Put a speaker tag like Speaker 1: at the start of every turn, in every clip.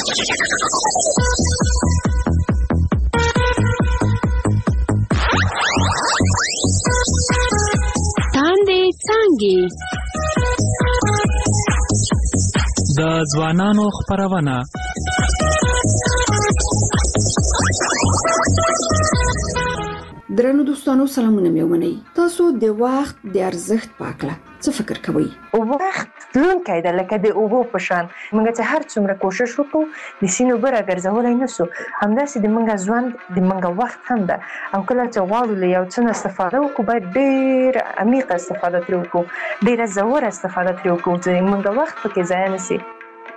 Speaker 1: تاندې څانګې
Speaker 2: د ځوانانو خپرونه.
Speaker 3: درنو دوستانو سلامونه مې ومنئ. تاسو د وخت د ارزښت په اړه څه فکر کوئ؟
Speaker 4: وخت تلونکی دی لکه د اوبو په شان. موږ چې هر څومره کوشش وکړو د سیند اوبه راګرځولی نه سو، همداسې د موږ ژوند د موږ وخت هم ده. او کله چې غواړو له یو څه نه استفاده وکړو باید ډېره عمیقه استفاده ترې وکړو، ډېره ژوره استفاده ترې وکړو چې موږ وخت پکې ضایع نه سي.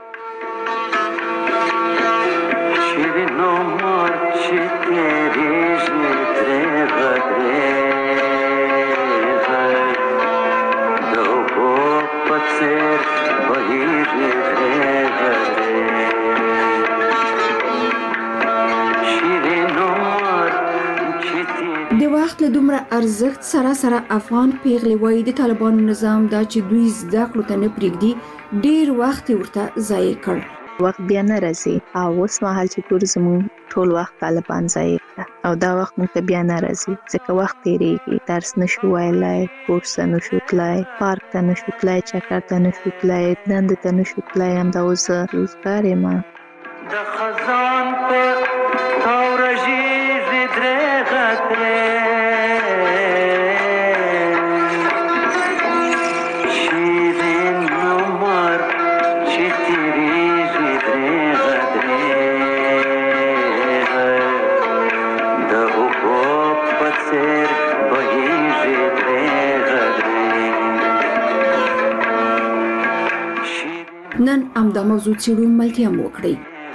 Speaker 3: د وخت له دومره ارزښت سره افغان پیغلې وایي د طالبانو نظام دا چې دوی زده کړو ته نه پرېږدي ډېر وخت یې ورته ضایع کړ.
Speaker 5: وخت بیا نه راځي او اوس مهال چې ګورو زموږ ټول وخت طالبان ضایع کړه او دا وخت موږ ته بیا نه راځي ځکه وخت تېرېږي، درس نشو ویلی، کورس ته نشو تللی، پارک ته نشو تللی، چکر ته نشو تللی، دندې ته نشو تللی. همدا اوس زه روزګار یم.
Speaker 6: د خزان په خاوره ژیړې درېغه شیرین عمر چې تېرېږي درېغه د اوبو په څېر بهېږي درېغه
Speaker 3: نن همدا موضوع څېړو، ملتیا مو وکړئ.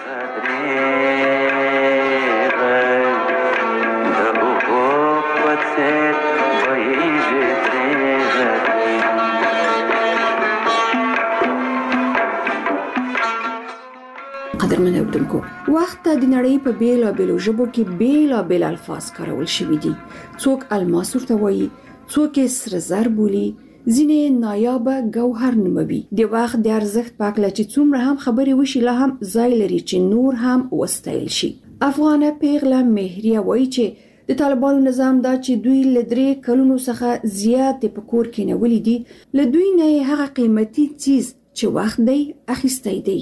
Speaker 3: قدرمن اوریدونکو، وخت ته د نړۍ په بیلابیلو ژبو کې بیلابیل الفاظ کارول شوي دي. څوک الماس ورته وایي، څوک یې سره زر بولي، ځینې نایابه ګوهر نوموي. د وخت د ارزښت په اړه چې څومره هم خبرې وشي لا هم ځای لري چې نور هم وستایل شي. افغانه پیغله مهریه وایي چې د طالبانو نظام دا چې دوی له 3 کلونو څخه زیات په کور کې نیولي دي، له دوی نه هغه قیمتي چیز چې وخت دی اخیستی دی.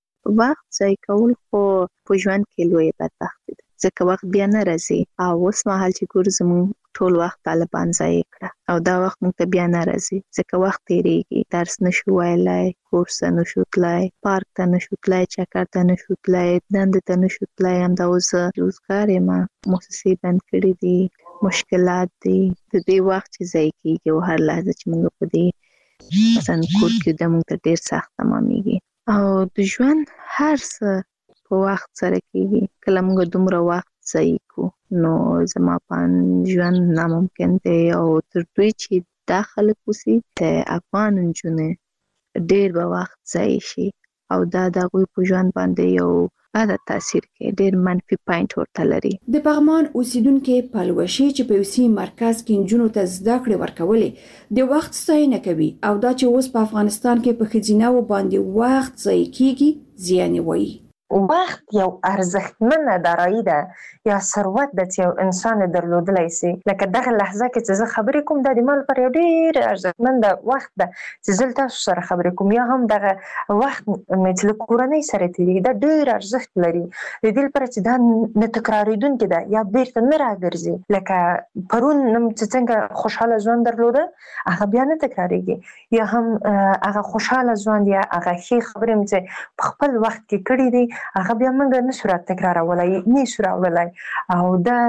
Speaker 5: وخت ضایع کول خو په ژوند کې لویه بدبختي ده ځکه وخت بیا نه راځي او اوس مهال چې ګورو زموږ ټول وخت طالبان ضایع کړه او دا وخت موږ ته بیا نه راځي ځکه وخت تېرېږي، درس نشو ویلی، کورس ته نشو تللی، پارک ته نشو تللی، چکر ته نشو تللی، دندې ته نشو تللی. همدا اوس زه روزګار یم، موسسې بند کړي دي، مشکلات دي، د دې وخت چې ضایع کېږي او هر لحظه چې موږ په دې مثلا کور کې د موږ ته ډېر سخت تمامېږي او د ژوند هر څه په وخت سره کېږي. کله موږ دومره وخت ضایع کړو نو زما په ژوند ناممکن دی او تر دوی چې دا خلک اوسي د افغان نجونې ډېر به وخت ضایع شي او دا د هغوی په ژوند باندې یو بده تاثیر کوي، ډېر منفي پاینټ ورته لري.
Speaker 3: د پغمان اوسیدونکې پلوشي چې په یوسي مرکز کې نجونو ته زده کړې ورکولې د وخت ستاینه کوي او دا چې اوس په افغانستان کې په ښځینه‌وو باندې وخت ضایع کېږي زیان وایي.
Speaker 4: وخت یو ارزښتمنه دارایی ده یا ثروت ده چې یو انسان درلودلی سي. لکه دغه لحظه کې چې زه خبرې کوم دا د ما لپاره یو ډېر ارزښتمنده وخت ده چې زه تاسو سره خبرې کوم، یا هم دغه وخت مې چې له کورنۍ سره تېرېږي دا ډېر ارزښت لري د دې لپاره چې دا نه تکرارېدونکې ده یا بیرته نه راګرځي. لکه پرون چې څنګه خوشحاله ژوند درلوده هغه بیا نه تکرارېږي، یا هم هغه خوشحاله ژوند یا هغه ښې خبرې مې چې په خپل وخت کې کړي دي هغه بیا موږ نشو تکرارولای، نشو راوړلی. او دا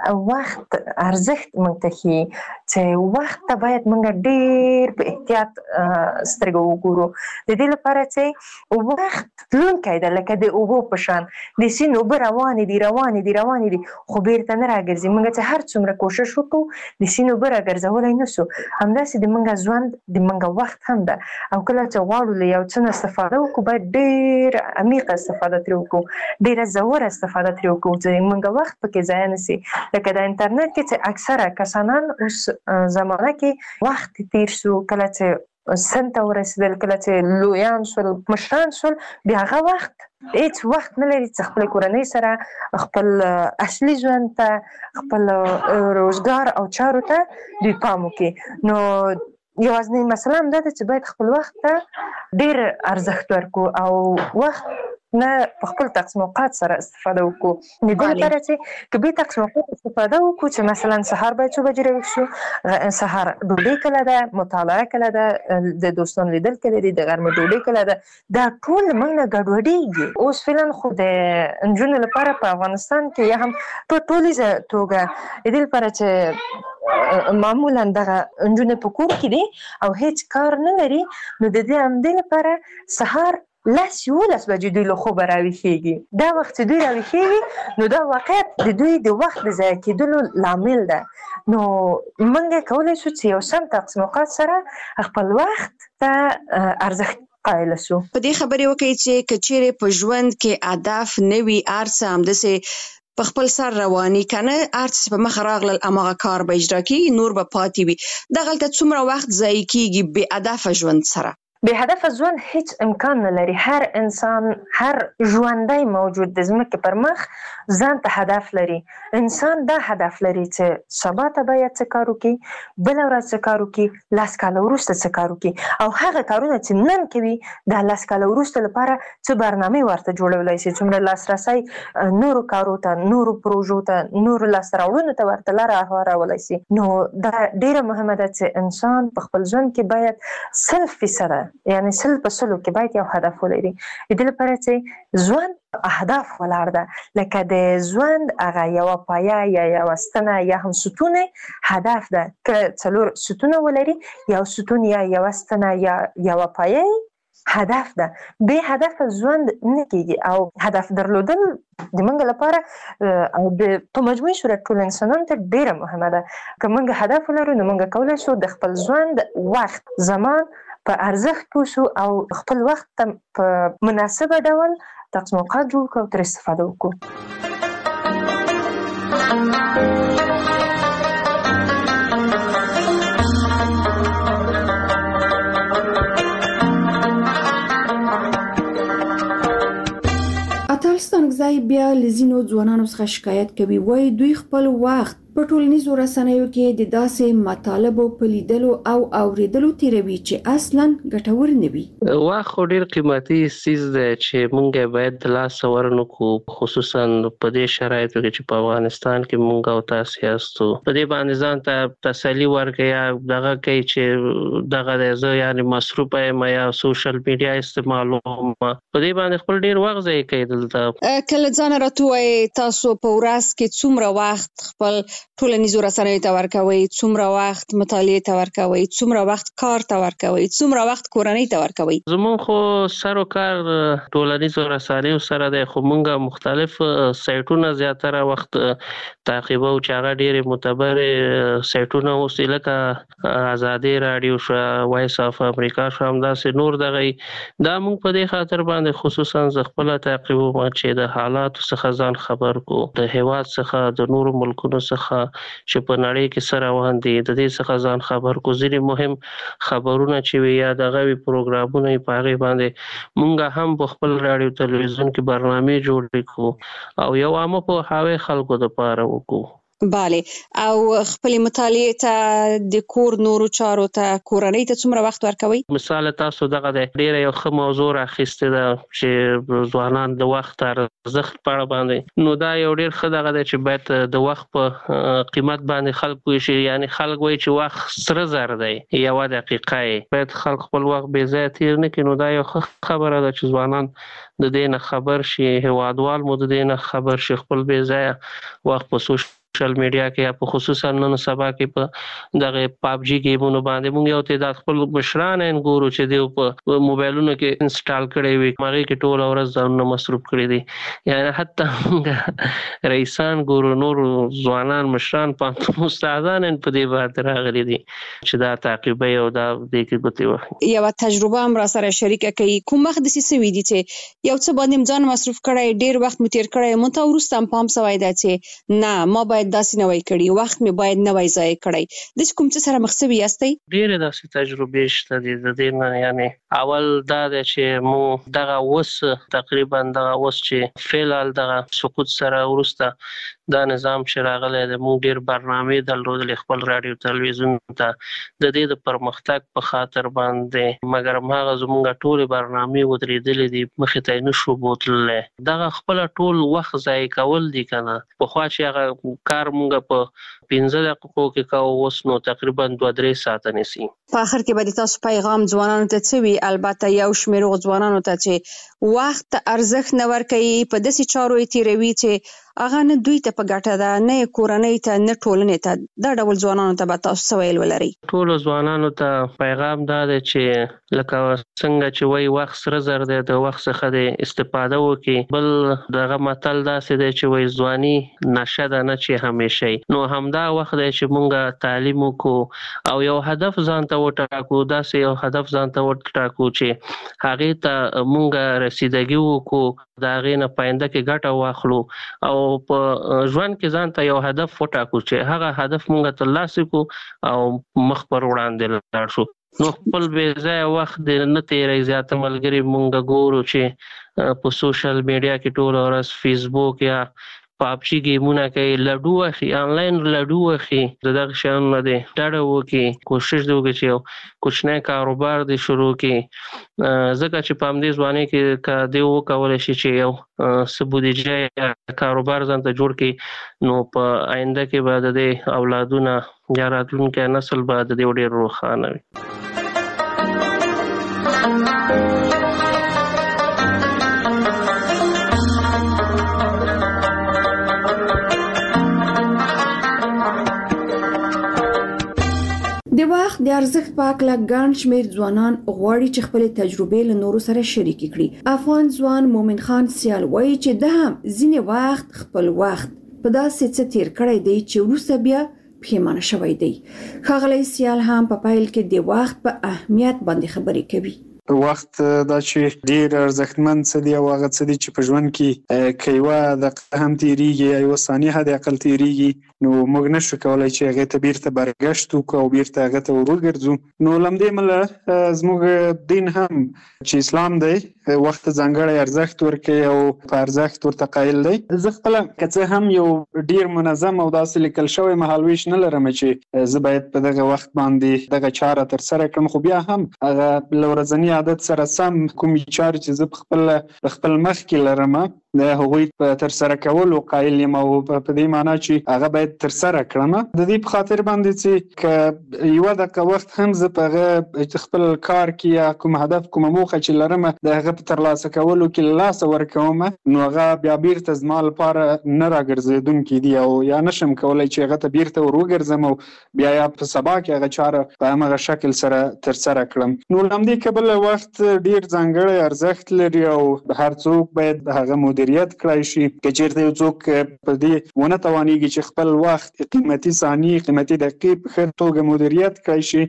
Speaker 4: وخت ارزښت موږ ته ښیي چې وخت ته باید موږ ډېر په احتیاط سترګې وګورو د دې لپاره چې وخت تلونکی دی لکه د اوبو په شان. د سیند اوبه روانې دي خو بیرته نه راګرځي. موږ چې هر څومره کوشش وکړو د سیند اوبه راګرځولی نه سو، همداسې د موږ ژوند د موږ وخت هم ده. او کله چې غواړو له یو څه نه استفاده وکړو باید ډېر عمیقه استفاده ترې وکړو، ډېره ژوره استفاده ترې وکړو چې موږ وخت پکې ضایع نه سي. لکه د انټرنیټ کې چې اکثره کسانان اوس زمانه کې وخت تېر شو، کله چې سن ته ورسېدل، کله چې لویان شول، مشران شول، بیا هغه وخت هیڅ وخت نه لري چې خپل کورنۍ سره خپل اصلي ژوند ته، خپل روزګار او چارو ته دوی پام وکړي. نو یوازینۍ مسله هم دا ده چې باید خپل وخت ته ډېر ارزښت ورکړو او وخت نه په خپل تقسیم اوقات سره استفاده وکړو. د دې لپاره چې که به تقسیم اوقات استفاده وکړو چې مثلا سهار باید 4 بجې راویښ شو، سهار ډوډۍ کله ده، مطالعه کله ده، د دوستانو لیدل کله دي، د غرمې ډوډۍ کله ده، دا ټول موږ نه ګډوډېږي. اوس فعلا خو د نجونو لپاره په افغانستان کې یا هم په ټولیزه توګه د دې لپاره چې معمولا دغه نجونې په کور کې دي او هیڅ کار نه لري، نو د دې همدې لپاره سهار 10-11 بجې دوی له خوبه راویښېږي. دا وخت چې دوی راویښېږي نو دا واقعیت د دوی د وخت د ضایع کېدلو لامل ده. نو موږ کولی شو چې یو سم تقسیم اوقات سره خپل وخت ته ارزښت قایل شو.
Speaker 7: په دې خبرې وکړئ چې که چیرې په ژوند کې هدف نه وي، هر څه همداسې په خپل سر رواني کنه، هر څه په مخ راغلل هماغه کار به اجرا کېږي، نور به پاتې وي. دغلته څومره وخت ضایع کېږي بې هدفه ژوند سره؟
Speaker 4: بې هدفه ژوند هیڅ امکان نه لري. هر انسان، هر ژوندی موجود د ځمکې پر مخ ځان ته هدف لري. انسان دا هدف لري چې سبا ته باید څه کار وکړي، بله ورځ څه کار وکړي، 10 کاله وروسته څه کار وکړي، او هغه کارونه چې نن کوي د 10 کاله وروسته لپاره څه برنامې ورته جوړولی شي، څومره لاسرسی نورو کارو ته، نورو پروژو ته، نورو لاسته راوړنو ته ورته لاره هوارولی شي. نو دا ډېره مهمه ده چې انسان په خپل ژوند کې باید 100% یعنی 100% کې باید یو هدف ولري. د دې لپاره چې ژوند اهداف ولاړ ده، لکه د ژوند هغه یوه پایه یا یوه ستنه یا هم ستون هدف ده. که 4 ستونه ولري، یو ستون یا یوه ستنه یا یوه پایه هدف ده. بې هدف ژوند نه کېږي او هدف درلودل د موږ لپاره او په مجموعي صورت ټول انسانانو ته ډېره مهمه ده. که موږ هدف ولرو نو موږ کولی شو د خپل ژوند وخت، زمان په ارزښت پوه شو او خپل وخت ته په مناسبه ډول تقسیم اوقات جوړ کړو او ترې استفاده وکړو.
Speaker 3: اتل ستانکزی بیا له ځینو ځوانانو څخه شکایت کوي، وایي دوی خپل وخت په ټولنیزو رسنیو کې د داسې مطالبو په لیدلو او اوریدلو تیروي چې اصلا ګټور نه وي.
Speaker 8: وخت خو ډېر قیمتي څیز دی چې موږ باید د لاسه ورنکړو، خصوصا په دې شرایطو کې چې په افغانستان کې موږ او تاسو یاستو. په دې باندې ځان ته تسلي ورکړئ یا دغه کوي چې دغه دی زه یعنې مصروفه یم یا سوشل میډیا استعمالوم، په دې باندې خپل ډېر وخت ضایع کوي. دلته
Speaker 7: کله ځان راته ووایئ تاسو په ورځ کې څومره وخت خپل ټولنیزو رسنیو ته ورکوئ، څومره وخت مطالعې ته ورکوئ، څومره وخت کار ته ورکوئ، څومره وخت کورنۍ ته ورکوئ؟
Speaker 8: زموږ خو سر و کار ټولنیزو رسنیو سره دی، خو موږ مختلف سایټونه زیاتره وخت تعقیبو چې هغه ډېرې معتبرې سایټونه اوس لکه ازادي راډیو شو، وایس اف امریکا شو، همداسې نور دغه دا موږ په دې خاطر باندې خصوصا زه خپله تعقیبوم چې د حالاتو څخه ځان خبر کو، د هیواد څخه، د نورو ملکونو څخه چې په نړۍ کې څه روان دي د دې څخه ځان خبر کو. ځینې مهم خبرونه چې وي یا دغه وي پروګرامونه یې په هغې باندې موږ هم په خپل راډیو تلویزیون کې برنامې جوړې کړو او یو عامه پوهاوی خلکو دپاره وکړو.
Speaker 7: بله، او خپل مطالعې ته، د کور نورو چارو ته، کورنۍ ته څومره وخت ورکوئ؟
Speaker 8: مثال تاسو دغه دی ډیره یو ښه موضوع راخیستې ده چې ځوانان د وخت ارزښت په اړه باندې، نو دا یو ډیر ښه دغه دی چې باید د وخت په قیمت باندې خلک پوه شي. یعنې خلک وایي چې وخت سره زر دی، 1 دقیقه یې باید خلک خپل وخت بې ځایه تیر نه کړي. نو دا یو ښه خبره ده چې ځوانان د دې نه خبر شي، هیوادوال مو د دې نه خبر شي، خپل بې ځایه وخت په سوشل میډیا کې یا په خصوصا نن سبا کې په دغه پابجي گیمونو باندې موږ یو تعداد خپل مشران ګورو چې دوی په موبایلونو کې انسټال کړی وي، هغې کې ټوله ورځ ځانونه مصروف کړي دي. یعنې حتی موږ رئیسان ګورو، نور ځوانان مشران پوهنتون استادان په دې باندې راغلي دي چې دا تعقیبوي او دا دې کې ګوتې وهي.
Speaker 7: یوه تجربه هم را سره شریکه کوي، کوم وخت داسې سوي دي چې یو څه باندې ځان مصروف کړی، ډېر وخت مو تېر کړی، مونږ ته وروسته هم پام سوی ده چې نه ما باید باید داسې نه وای کړی، وخت مې باید نه وای ضایع کړی. د کوم څه سره مخ شوي یاستئ؟
Speaker 8: ډېرې داسې تجربې شته دي د دې نه. یعنی اول دا دی چې مو دغه اوس تقریبا دغه اوس چې فعلال دغه سقوط سره وروسته دا نظام چې راغلی دی، موږ ډېر برنامې درلودلې خپل راډیو تلویزیون ته د دې د پرمختګ په خاطر باندې، مګر هماغه زموږ ټولې برنامې ودرېدلې دي، مخې ته یې نشو بوتللی. دغه خپله ټول وخت ضایع کول دي که نه. پخوا چې هغه کار موږ په 15 دقیقو کې کوو، اوس نو تقریبا 2-3 ساعته نیسي.
Speaker 7: په آخر کې به د تاسو پیغام ځوانانو ته څه وي؟ البته یو شمېر هغو ځوانانو ته چې وخت ته ارزښت نه ورکوي، په داسې چارو یې تېروي چې هغه نه دوی ته په ګټه ده، نه یې کورنۍ ته، نه ټولنې ته. دا ډول ځوانانو ته به تاسو څه ویل ولرئ؟
Speaker 8: ټولو ځوانانو ته پیغام دا دی چې لکه څنګه چې وایي وخت سره زر دی، د وخت څخه د استفاده وکړي. بل دغه متل داسې دی چې وایي ځواني نشه ده نه چې همیشه. نو همدا وخت دی چې مونږ تعلیم وکړو او یو هدف ځان ته وټاکو، داسې یو هدف ځان ته وټاکو چې هغې ته مونږ رسیدګي وکړو، د هغې نه پاینده کې ګټه واخلو او په ژوند کې ځان ته یو هدف وټاکو چې هغه هدف مونږ ترلاسه کړو او مخ پر وړاندې لاړ شو. نو خپل بې ځایه وخت دې نه تېروئ. زیاته ملګري مونږ ګورو چې په سوشل میډیا کې ټوله ورځ فیسبوک یا پابجي ګیمونه کوي، لډو اخلي، انلاین لډو اخلي. د دغه شیانو نه دې ډډه وکړي، کوشش دې وکړي چې یو کوچنی کاروبار دې شروع کړي، ځکه چې په همدې ځوانۍ کې که دې وکولی شي چې یو څه بودیجه یا کاروبار ځان ته جوړ کړي، نو په آینده کې به د دې اولادونه یا راتلونکی نسل به د دې ډېر روښانه وي.
Speaker 3: د وخت د ارزښت په اړه ګڼ شمېر ځوانان غواړي چې خپل تجربې له نورو سره شریک کړي. افغان ځوان مومن خان سیال وایي چې ده هم ځینې وخت خپل وخت په داسې څه تیر کړی دی چې وروسته بیا پښیمانه شوی دی. ښاغلی سیال هم په پیل کې د وخت په اهمیت باندې خبرې کوي.
Speaker 9: وخت دا چې ډیر ارزښتمن څه دی او هغه څه دی چې په ژوند کې که یوه دقیقه هم تیریږي یا یوه ثانیه حد اقل تیریږي، نو موږ نشو کولی چې هغې ته بیرته برګشت وکړو او بیرته هغه ته وروګرځو. نو له همدې امله زموږ دین هم چې اسلام دی وخت ځانګړی ارزښت ورکوي او په ارزښت ورته قایل دی. زه خپله که څه هم یو ډیر منظم او داسې لیکل شوی مهالویش نه لرم چې زه باید په دغه وخت باندې دغه چاره ترسره کړم، خو بیا هم هغه له ورځني عادت سره سم کومې چارې چې زه په خپل مخ کې لرم د هغوی په ترسره کولو قایل یم او په دې معنا چې هغه باید ترسره کړم. د دې په خاطر باندې چې که یوه دقیقه وخت هم زه په هغه خپل کار کې یا کوم هدف کومه موخه چې لرم د هغه په ترلاسه کولو کې له لاسه ورکوم، نو هغه بیا بیرته زما لپاره نه راګرځېدونکي دي او یا نشم کولی چې هغه ته بیرته ور وګرځم او بیا یا په سبا کې هغه چاره په همغه شکل سره ترسره کړم. نو له همدې کبله وخت ډیر ځانګړی ارزښت لري او هر څوک باید هغه مدیریت کړای شي. که چېرته یو څوک په دې ونه توانېږي چې خپل وخت قیمتي ثانیې قیمتي دقیقې په ښه توګه مدیریت کړای شي،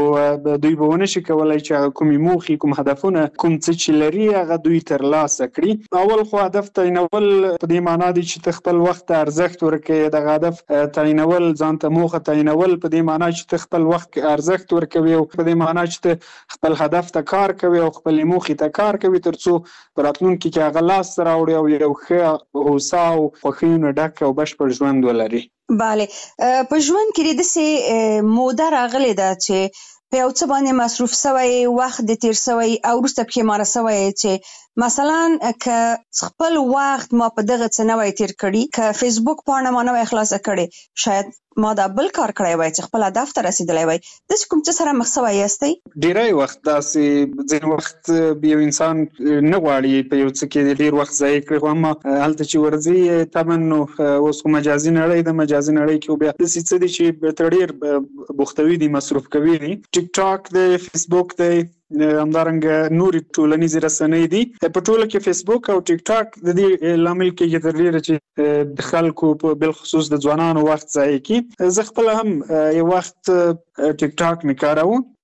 Speaker 9: نو دوی به ونه شي کولی چې هغه کومې موخې کوم هدفونه کوم څه چې لري هغه دوی ترلاسه کړي. اول خو هدف تعینول په دې معنا دی چې ته خپل وخت ته ارزښت ورکوې. دغه هدف تعینول ځان ته موخه تعینول په دې معنا چې ته خپل وخت کې ارزښت ورکوې او په دې معنا چې ته خپل هدف ته کار کوي او خپل موخې ته کار کوي تر څو په راتلونکي کې هغه لاسته راوړي او یو ښه هوسا او خوښیو نه ډک او بشپړ ژوند ولري.
Speaker 7: بله، په ژوند کې داسې موده راغلې ده چې په یو څه باندې مصروف سوی، وخت دې تیر سوی او وروسته پښیمانه سوی چې مثلا که خپل وخت ما په دغه څه نه وای تیر کړي، که فیسبوک پاڼه ما نه وای خلاصه کړې، شاید ما دا بل کار کړی وای چې خپل هدف ته رسیدلی وای. داسې کوم څه سره مخ سوی یاستئ؟
Speaker 9: ډیری وخت داسې ځینې وخت یو انسان نه غواړي په یو څه کې ډیر وخت ضایع کړي، خو اما هلته چې ورځي طبعا نو اوس خو مجازي نړۍ ده، مجازي نړۍ کې بیا داسې څه دي چې ته ډیر بوختوي دي، مصروف کوي دي. ټیک ټاک دی، فیسبوک دی، همدارنګه نورې ټولنیزې رسنۍ دي. په ټوله کې فیسبوک او ټیک ټاک د دې لامل کېږي تر ډېره چې د خلکو په بالخصوص د ځوانانو وخت ضایع کړي. زه خپله هم یو وخت ټیک ټاک مې کاروم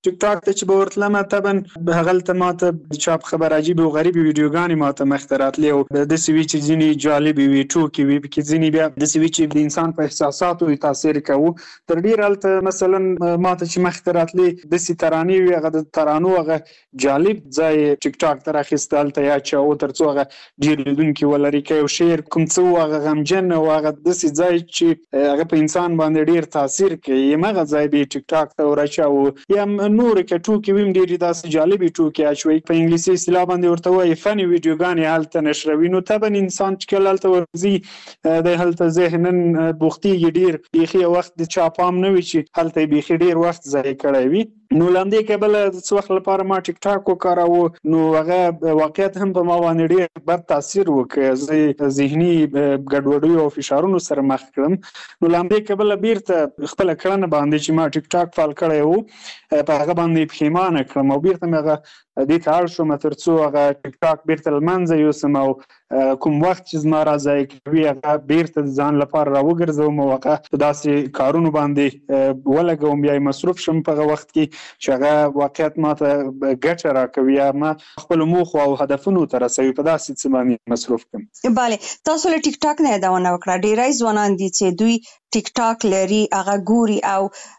Speaker 9: ټیک ټاک ته چې به ورتلم طبعا هغلته ماته چاپ خبر عجیب او غریب ویډیوګانې ماته مخته راتلې او داسې وي چې ځینې جالبې وي ټوکې وي پکې ځینې بیا داسې وي چې د انسان په احساساتو یې تاثیر کوو تر ډېره هلته مثلا ماته چې مخته راتلې داسې ترانې وي هغه د ترانو هغه جالب ځای ټیک ټاک ته راخیسته هلته یا چاو تر څو هغه ډېر لیدونکي ولري که یو شعر کوم څه و هغه غمجن او هغه داسې ځای چې هغه په انسان باندې ډېر تاثیر کوي همغه ځای به یې ټیک ټاک ته وراچوو یا نورې که ټوکې وي هم ډېرې داسې جالبې ټوکې اچوي په انګلیسي اصطلاح باندې ورته وایي فني ویډیوګانې هلته نشروي نو طبعا انسان چې کله هلته ورځي دی هلته ذهنن بوختېږي ډېر بیخي یو وخت د چا پام نه وي چې هلته یې بیخي ډېر وخت ضایع کړی وي نو له همدې کبله د څه وخت لپاره ما ټیک ټاک وکاراوه نو هغه واقعیت هم په ما باندې ډېر بد تاثیر وکړ زه ذهني ګډوډیو او فشارونو سره مخ کړم نو له همدې کبله بیرته خپله کړنه باندې چې ما ټیک ټاک فعال کړی و په هغه باندې پښیمانه کړم او بیرته مې هغه دې ته اړ شوم تر څو هغه ټیک ټاک بیرته له منځه یوسم او کوم وخت چې زما را ضایع کوي هغه بیرته د ځان لپاره راوګرځوم او هغه په داسې کارونو باندې ولګوم یا مصروف شم په هغه وخت کې چې هغه واقعیت ماته ګټه راکوي یا ما خپلو موخو او هدفونو ته رسوي په داسې څه باندې مصروف کړم.
Speaker 7: بله تاسو له ټیک ټاک نه یادونه وکړه ډېری ځوانان دي چې دوی ټیک ټاک لري هغه ګوري او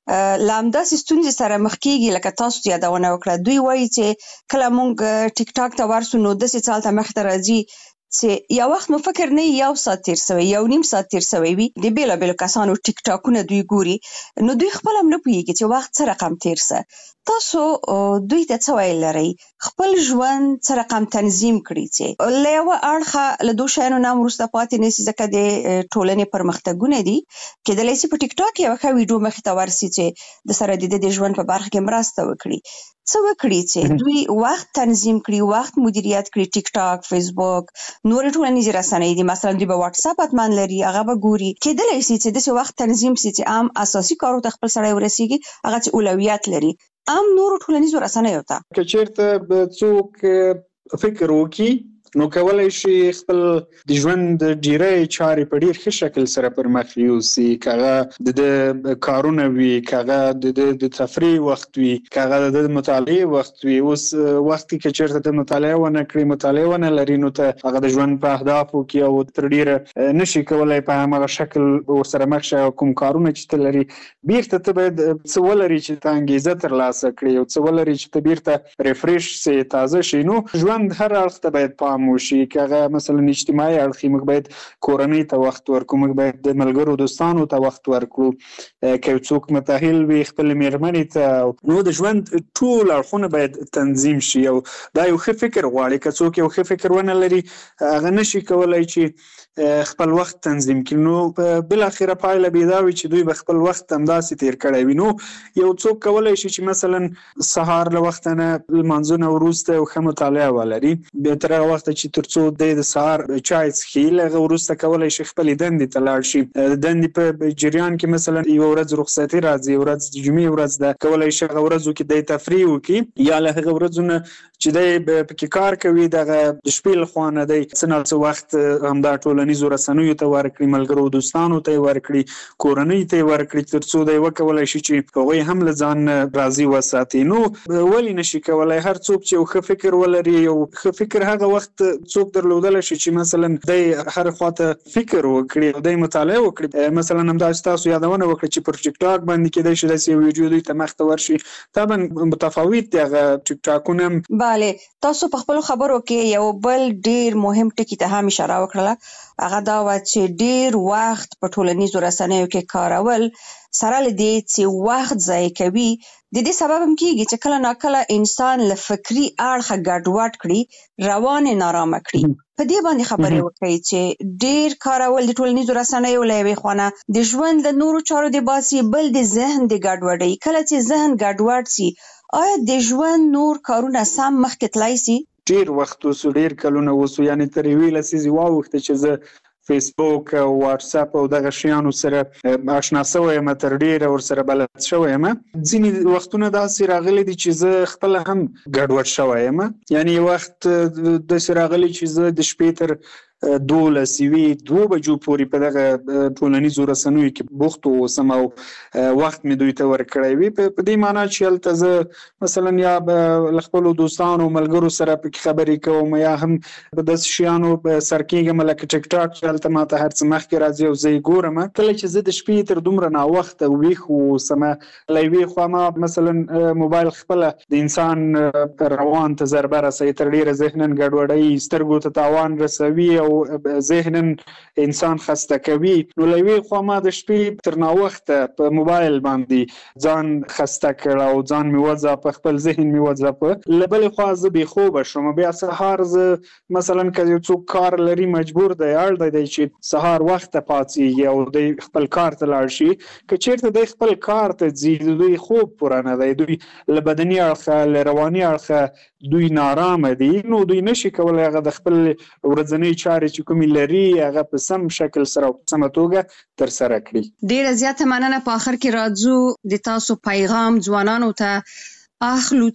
Speaker 7: له همداسې ستونزې سره مخ کېږي لکه تاسو یادونه وکړه دوی وایي چې کله مونږ ټیک ټاک ته ورسو نو داسې څه هلته مخته راځي چې یو وخت مو فکر نه یو ساعت تیر سوی یو نیم ساعت تیر سوی وي د بیلابیلو کسانو ټیک ټاکونه دوی ګوري نو دوی خپل هم نه پوهیږي چې وخت څه رقم تیر سه تاسو دوی ته څه ویل لرئ خپل ژوند څه رقم تنظیم کړي چې له یوه اړخه له دوو شیانو نه هم وروسته پاتې نه سي ځکه د ټولنې پرمختګونه دي کېدلی سي په ټیک ټاک یوه ښه ویډیو مخې ته ورسي چې د سره د ژوند په برخه کې مرسته وکړي څه وکړي چې دوی وخت تنظیم کړي وخت مدیریت کړي ټیک ټاک فیسبوک نور ټولنیزې رسنۍ دي مثلا دوی به واتس اپ حتما لري هغه به ګوري کېدلی سي چې داسې وخت تنظیم سي چې عام اساسي کارو ته خپل سړی ورسیږي هغه چې اولویت لري عام نور ټولنیزو رسنیو ته
Speaker 9: که چېرته څوک فکر وکړي نو کولای شي خپل د ژوند ډیری چارې په ډیر ښه شکل سره پر مخ یوسي کاغه د کارونه وي کاغه د تفریح وخت وي کاغه د مطالعه وخت وي اوس وخت کې چیرته د مطالعه ونه کړی مطالعه ونه لري نو ته هغه د ژوند په اهدافو کې او تر ډیره نشي کولای په هغه شکل ورسره مخ شي کوم کارونه چې ته لري بیرته ته باید څه ولري چې ته انګیزه ترلاسه کړې او څه ولري چې ته بیرته ریفریش سي تازه شي نو ژوند هر اړخ ته باید پام وشي کاغه مثلا اجتماعي اړخ موږ باید کورنۍ ته وخت ورکړو موږ باید د ملګرو دوستانو ته وخت ورکړو که څوک متأهل وي خپل میرمنې ته نو د ژوند ټول اړخونه باید تنظیم شي او دا یو ښه فکر غواړي که څوک یو ښه فکر ونه لري هغه نشي کولای چې خپل وخت تنظیم کړي نو بل اخره پایله به دا وي چې دوی به خپل وخت همداسې تیر کړی وي نو یو څوک کولای شي چې مثلا سهار له وخت نه لمانځونه وروسته یو ښه مطالعه ولري بیا تر هغه وخته چې تر څو د سهار چای څښي له هغه وروسته کولای شي خپلې دندې ته لاړ شي د دندې په جریان کې مثلا یوه ورځ رخصتي راځي ورځ د جمعې ورځ ده کولای شي هغه ورځو کې دی تفریح وکړي یا له هغه ورځو نه چې دی پکې کار کوي دغه د شپې لخوا نه دی څه نه څه وخت همدا ټولنیزو رسنیو ته ورکړي ملګرو دوستانو ته یې ورکړي کورنۍ ته یې ورکړي تر څو دی وکولی شي چې هغوی هم له ځان راضي وساتي نو ولې نشي کولی هر څوک چې یو ښه فکر ولري یو ښه فکر هغه وخت څوک درلودلی شي چې مثلا دی هر خواته فکر وکړي او دی مطالعه وکړي مثلا همداسې تاسو یادونه وکړه چې پر ټیک ټاک باندې کېدای شي داسې یو ویډیو دوی ته مخته ورشي طبعا متفاوت دی هغه ټیک ټاکونه
Speaker 7: بله تاسو په خپلو خبرو کې یو بل ډیر مهم ټکي ته هم اشاره وکړله هغه دا وه چې ډیر وخت په ټولنیزو رسنیو کې کارول سره له دې چې وخت ضایع کوي د دې سبب هم کېږي چې کله ناکله انسان له فکري اړخه ګډوډ کړي روان یې نارامه کړي په دې باندې خبرې وکړئ چې ډیر کارول د ټولنیزو رسنیو له یوې خوا د ژوند د نورو چارو د باسي بل د ذهن د ګډوډۍ کله چې ذهن ګډوډ سي آیا د ژوند نور کارونه سم مخکې تللی سي
Speaker 9: ډیر وخت اوس ډیر کلونه اوس یعنې تر یوې لسیزې واوښته چې زه فیسبوک او واتس اپ او دغه شیانو سره آشنا شوی یم تر ډیره ورسره بلد شوی یم ځینې وختونه داسې راغلي دي چې زه خپله هم ګډوډ شوی یم یعنې یو وخت داسې راغلی چې زه د شپې تر 12 2 بجو پورې په دغه ټولنیزو رسنیو کې بوخت اوسم او وخت مې دوی ته ورکړی وي په دې معنی چې هلته زه مثلا یا له خپلو دوستانو ملګرو سره پکې خبرې کوم یا هم په داسې شیانو سر کېږم لکه ټیک ټاک چې هلته ماته هر څه مخکې راځي او زه یې ګورم. کله چې زه د شپې تر دومره ناوخته ویښ اوسم له یوې خوا ما مثلا موبایل خپله د انسان روان ته ضربه رسوي، تر ډېره ذهناً ګډوډوي، سترګو ته تاوان رسوي او ذهناً انسان خسته کوي. نو له یوې خوا ما د شپې تر ناوخته په موبایل باندې ځان خسته کړ او ځان مې وځاپه، خپل ذهن مې وځاپه. له بلې خوا زه بې خوبه شوم. بیا سهار زه مثلا که یو څوک کار لري مجبور دی اړ دی چې سهار وخته پاڅېږي او دی خپل کار ته لاړ شي. که چېرته دی خپل کار ته ځي د دوی خوب پوره نه دی، دوی له بدني اړخه له رواني اړخه دوی نارامه دي، نو دوی نشي کولی هغه د خپل ورځنۍ چارې چې کومې لري هغه په سم شکل سره او په سمه توګه ترسره کړي.
Speaker 7: ډیره زیاته مننه. په آخر کې راځو د تاسو پیغام ځوانانو ته اخلو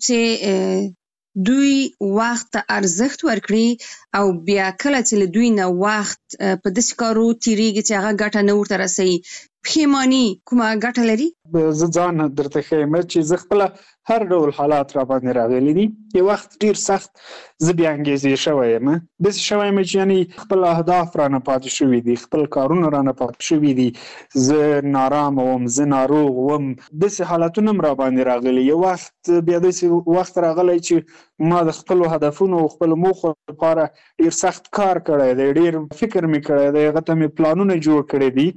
Speaker 7: چې دوی وخت ته ارزښت ورکړي او بیا کله چې له دوی نه وخت په داسې کارو تیریږي چې هغه ګټه نه ورته رسوي، پښیماني کومه ګټه لري؟
Speaker 9: زه ځان درته ښیم چې زه خپله هر ډول حالات را باندې راغلي دي. یو وخت ډیر سخت زه بې انګیزې شوی یم، داسې شوی یم چې یعنې خپل اهداف رانه پاتې شوي دي، خپل کارونه رانه پاتې شوي دي، زه نارامه وم، زه ناروغ وم، داسې حالتونه هم را باندې راغلي. یو وخت بیا داسې وخت راغلی چې ما د خپلو هدفونو او خپلو موخو لپاره ډیر سخت کار کړی دی، ډیر فکر مې کړی دی، هغه ته مې پلانونه جوړ کړي دي.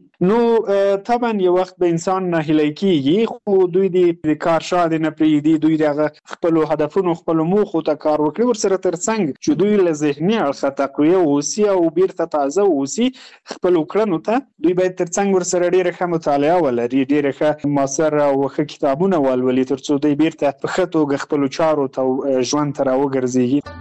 Speaker 9: نو طبعا یو وخت به انسان ناهیلی کېږي، خو دوی د کار شاته نه پرېږدي، دوی د هغه خپلو هدفونو خپلو موخو ته کار وکړي، ورسره ترڅنګ چې دوی له ذهني اړخه تقویه واوسي او بیرته تازه واوسي خپلو کړنو ته، دوی باید ترڅنګ ورسره ډېره ښه مطالعه ولري، ډېره ښه مؤثر او ښه کتابونه ولولي، تر څو دوی بیرته په ښه توګه خپلو چارو ته ژوند ته راوګرځېږي.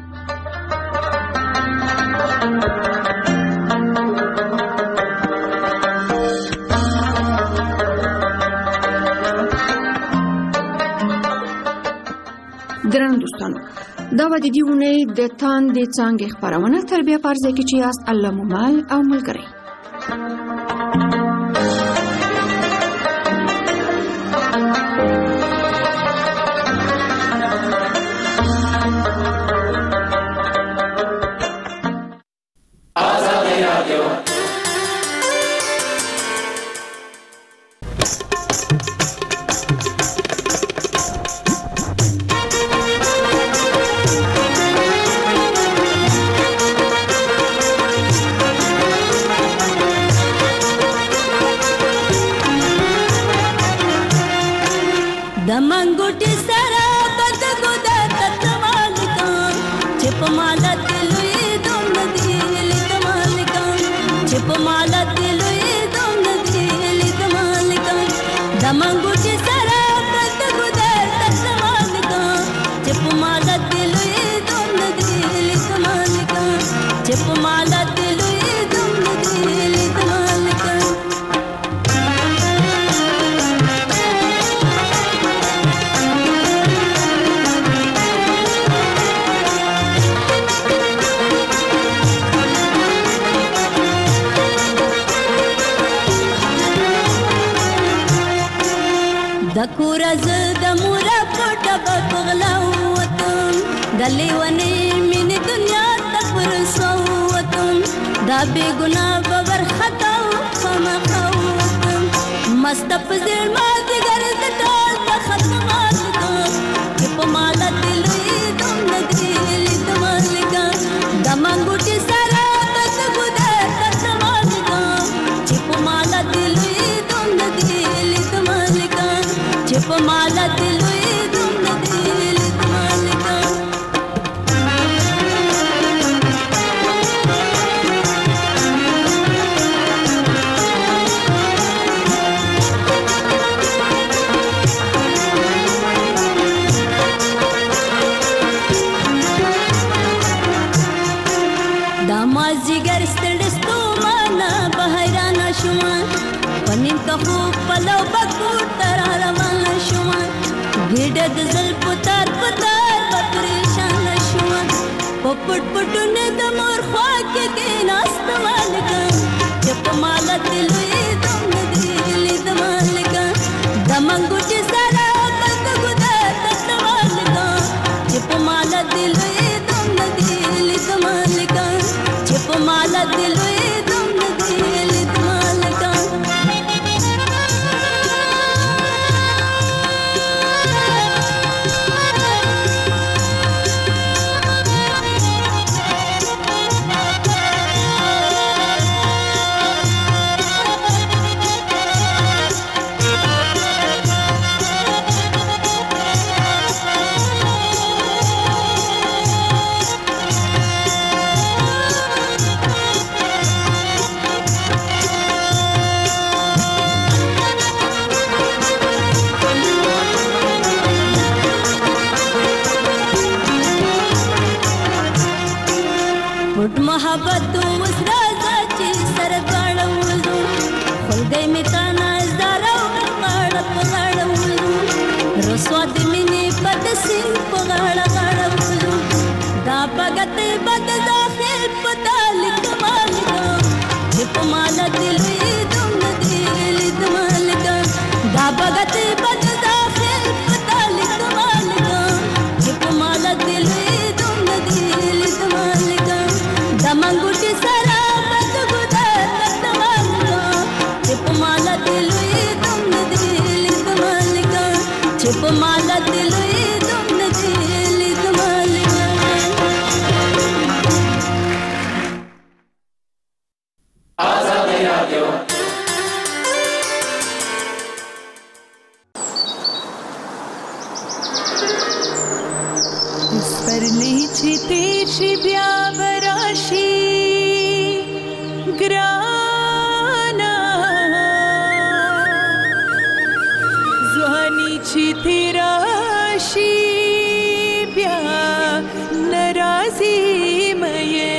Speaker 3: درنو دوستانو، دا به د دې اونۍ د تاندې څانګې خپرونه تر بیا په ځای کې چې یاست الله مو مل او ملګری.
Speaker 10: پټ پټونه د مور خوا کې ناست محبت اوس راځه چې سره دواړه وځو خلګۍ مې تا نازداره او غاړه په غاړه وځو رسوا د مینې په دسې په غاړه غاړه وځو دا بګتې بد داخل په تالک مالکا چې په مالا دل وې دومره دې لید مالکا دا بګتې بد داخل په تالک مالکا چې په مالا دل وې دومره دې لید مالکا منګوټي سره بد ګدار کته مالکا چې په مالا دل وې دومره دې لید مالکا چې په مالا دل وې دومره دې لید مالکا
Speaker 11: آزاد رادیو
Speaker 12: سپرلی چې تیر شي بیا براشي ګرانا ځواني چې تیر شي بیا ناراضي مې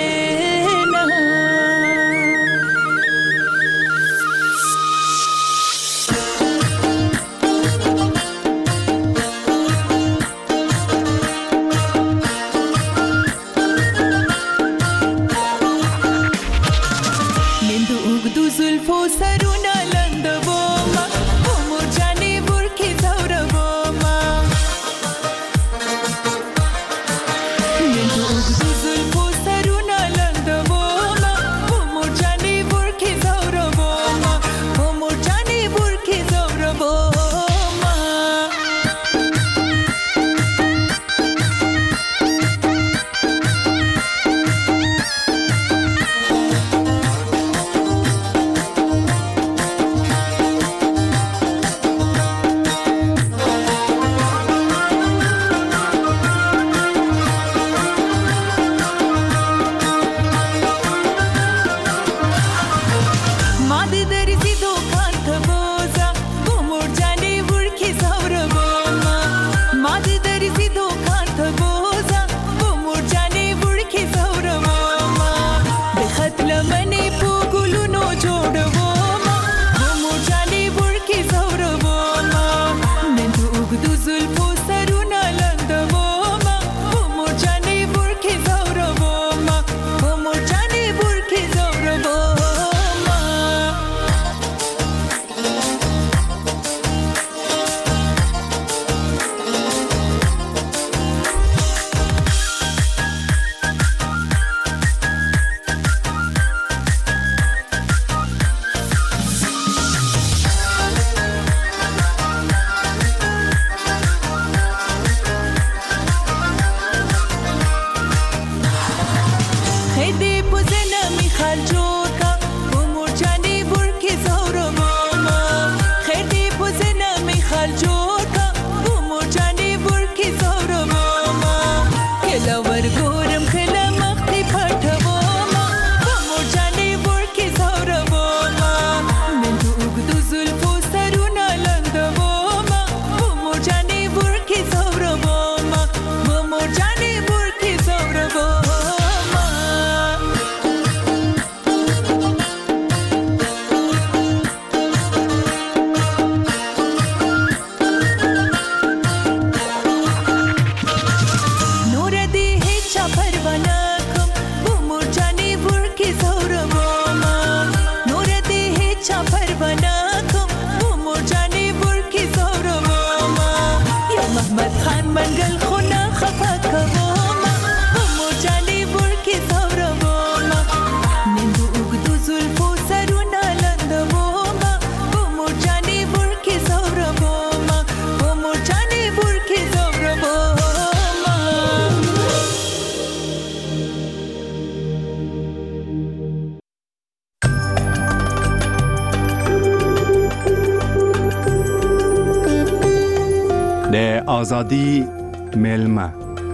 Speaker 13: د ازادي ملما.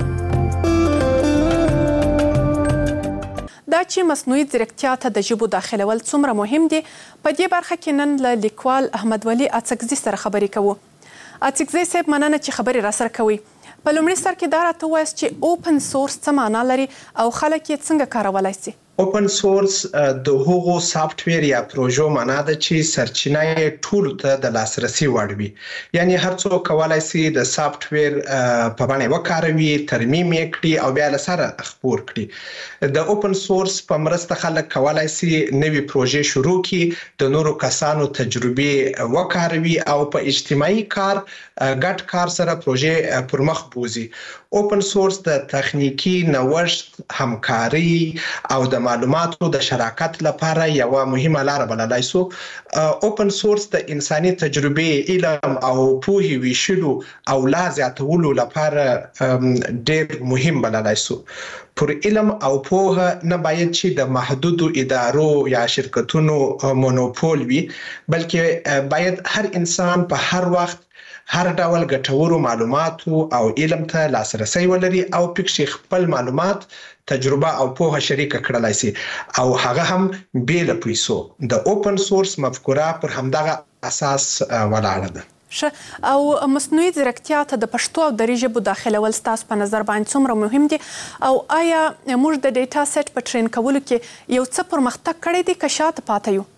Speaker 14: دا چې مصنوعي ځیرکتیا ته د ژبو داخلول څومره مهم دي، په دې برخه کې نن له لیکوال احمد ولي اڅکزي سره خبرې کوو. اڅکزي صاحب مننه چې خبرې را سره کوي. په لومړي سر کې دا راته ووایاست چې اوپن سورس څه معنا لري او خلک یې څنګه کارولی شي؟
Speaker 15: اوپن سورس د هغو سافټویر یا پروژو معنا ده چې سرچینه یې ټولو ته د لاسرسي وړ وي. یعنی هر څوک کولای شي د سافټویر په باندې وکاروي، ترمیم یې کړي او بیا له سره خپور کړي. د اوپن سورس په مرسته خلک کولای شي نوې پروژې شروع کړي، د نورو کسانو تجربې وکاروي او په اجتماعي کار ګډ کار سره پروژې پر مخ بوزي. اوپن سورس د تخنیکی نوښت، همکاري او د معلوماتو د شراکت لپاره یو مهمه لار بللای شو. اوپن سورس د انساني تجربې، علم او پوهې ویشلو او لا زیاتولو لپاره ډېر مهم بللای شو. پر علم او پوهه نه باید چې د محدودو ادارو یا شرکتونو مونوپول وي، بلکې باید هر انسان په هر وخت هر ډول ګټورو معلوماتو او علم ته لاسرسي ولري او پکې خپل معلومات، تجربه او پوهه شریکه کړلای شي او هغه هم بې له پیسو. د اوپن سورس مفکوره پر همدغه اساس ولاړه ده.
Speaker 14: او مصنوعي ځیرکتیا ته د پښتو او دري ژبو داخلول ستاسو په نظر باندې څومره مهم دي او آیا موږ د ډیټا سیټ په ټرین کولو کې یو څه پرمختګ کړی دی که شاته پاتې یو؟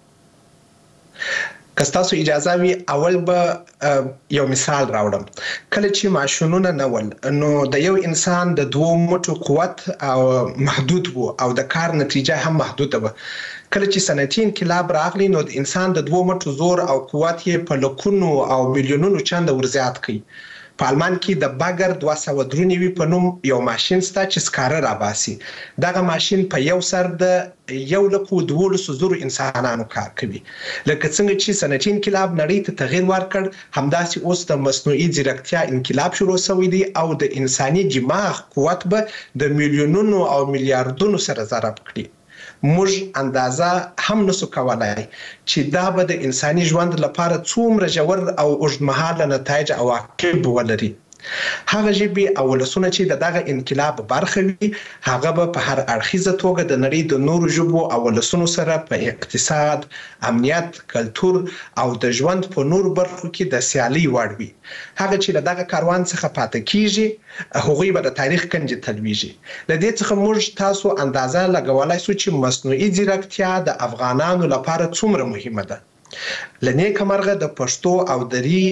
Speaker 15: که ستاسو اجازه وي اول به یو مثال راوړم. کله چې ماشینونه نه ول نو د یو انسان د 2 مټو قوت او محدود وو او د کار نتیجه هم محدوده وه. کله چې صنعتي انقلاب راغلی نو د انسان د 2 مټو زور او قوت یې په لکونو او میلیونونو چنده ورزیات کړي. په آلمان کې د باګر 293 په نوم یو ماشین سته چې سکاره راباسي. دغه ماشین په یو سر د 1,12,000 انسانانو کار کوي. لکه څنګه چې صنعتي انقلاب نړۍ ته تغیر ورکړ، همداسې اوس د مصنوعي ځیرکتیا انقلاب شروع شوی دی او د انساني دماغ قوت به د میلیونونو او میلیارډونو سره ضرب کړي. موږ اندازه هم نسو کولای چې دا به د انساني ژوند لپاره څومره ژور او اوږدمهاله نتایج او عواقب ولري. هغه ژبې او ولسونه چې دغه انقلاب برخه وي، هغه به په هر اړخیزه توګه د نړۍ د نورو ژبو او ولسونو سره په اقتصاد، امنیت، کلتور او د ژوند په نورو برخو کې د سیالي وړ وي. هغه چې دغه کاروان څخه پاتې کیږي، هغوی به د تاریخ کنجي تلويږي. له دې څخه موږ تاسو اندازه لګولای شو چې مصنوعي ځیرکتیا د افغانانو لپاره څومره مهمه ده. لنیکه مرغه د پښتو او دري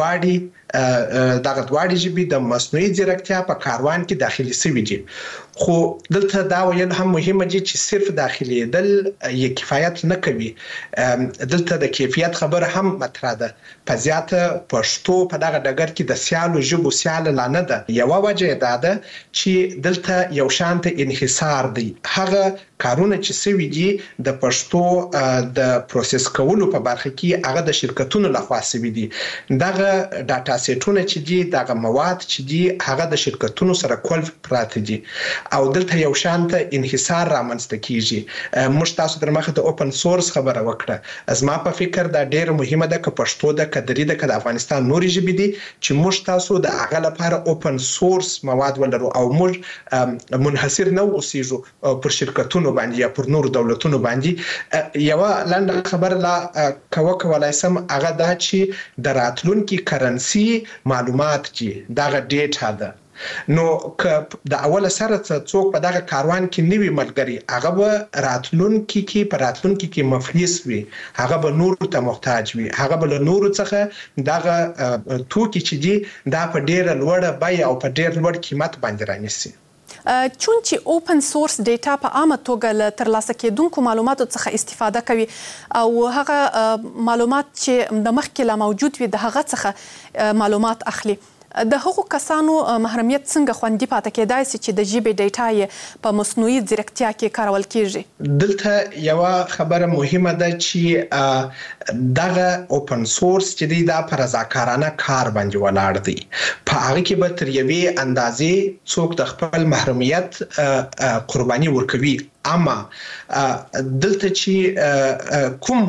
Speaker 15: دواړي ژبې د مصنوعي ځیرکتیا په کاروان کې داخلي شوي دي. خو دلته دا ویل هم مهمه دي چې صرف داخليدل یې کفایت نه کوي. دلته د کیفیت خبره هم مطرح ده. په زیاته پښتو په دغه ډګر کې د سیالو ژبو سیاله لا نه ده. یوه وجه دا ده چې دلته یو شانته انحصار دی. هغه کارونه چې سوي دي د پښتو د پروسس کولو په برخه کې هغه د شرکتونو لخوا سوي دي. دغه ډاټا سیټونه چې دي، دغه مواد چې دي، هغه د شرکتونو سره کول پراته دي او دلته یو شانته انحصار رامنځته کیږي. موږ تاسو در مخه د اوپن سورس خبره وکړه. زما په فکر دا ډیره مهمه ده که پښتو ده، که دري ده، که د افغانستان نورې ژبې دي، چې موږ تاسو د هغه لپاره اوپن سورس مواد ولرو او موږ منحصر نه اوسېږو پر شرکتونو باندې یا پر نورو دولتونو باندې. یوه لنډه خبره لا کولای سم، هغه دا چې د راتلونکي کرنسي معلومات دي، دغه ډیټا ده. نو که د اوله سره څوک په دغه کاروان کې نوی ملګری، هغه به راتلونکي کې مفلس وي، هغه به نورو ته محتاج وي، هغه به له نورو څخه دغه توکي چې دي دا په ډیره لوړه بیه او په ډیر لوړ قیمت باندې رانیسي.
Speaker 14: چون چې اوپن سورس ډیټا په عامه توګه له ترلاسه کېدونکو معلوماتو څخه استفاده کوي او هغه معلومات چې د مخکې لا موجود وي د هغه څخه معلومات اخلي، د هغو کسانو محرمیت څنګه خوندي پاتې کېدای شي چې د ژبې ډیټا یې په مصنوعي ځیرکتیا کې کارول کیږي؟
Speaker 15: دلته یوه خبره مهمه ده چې دغه اوپن سورس چې دی دا په رضاکارانه کار باندې ولاړ دی. په هغه کې به تر یوې اندازې څوک د خپل محرمیت قرباني ورکوي اما دلته چې کوم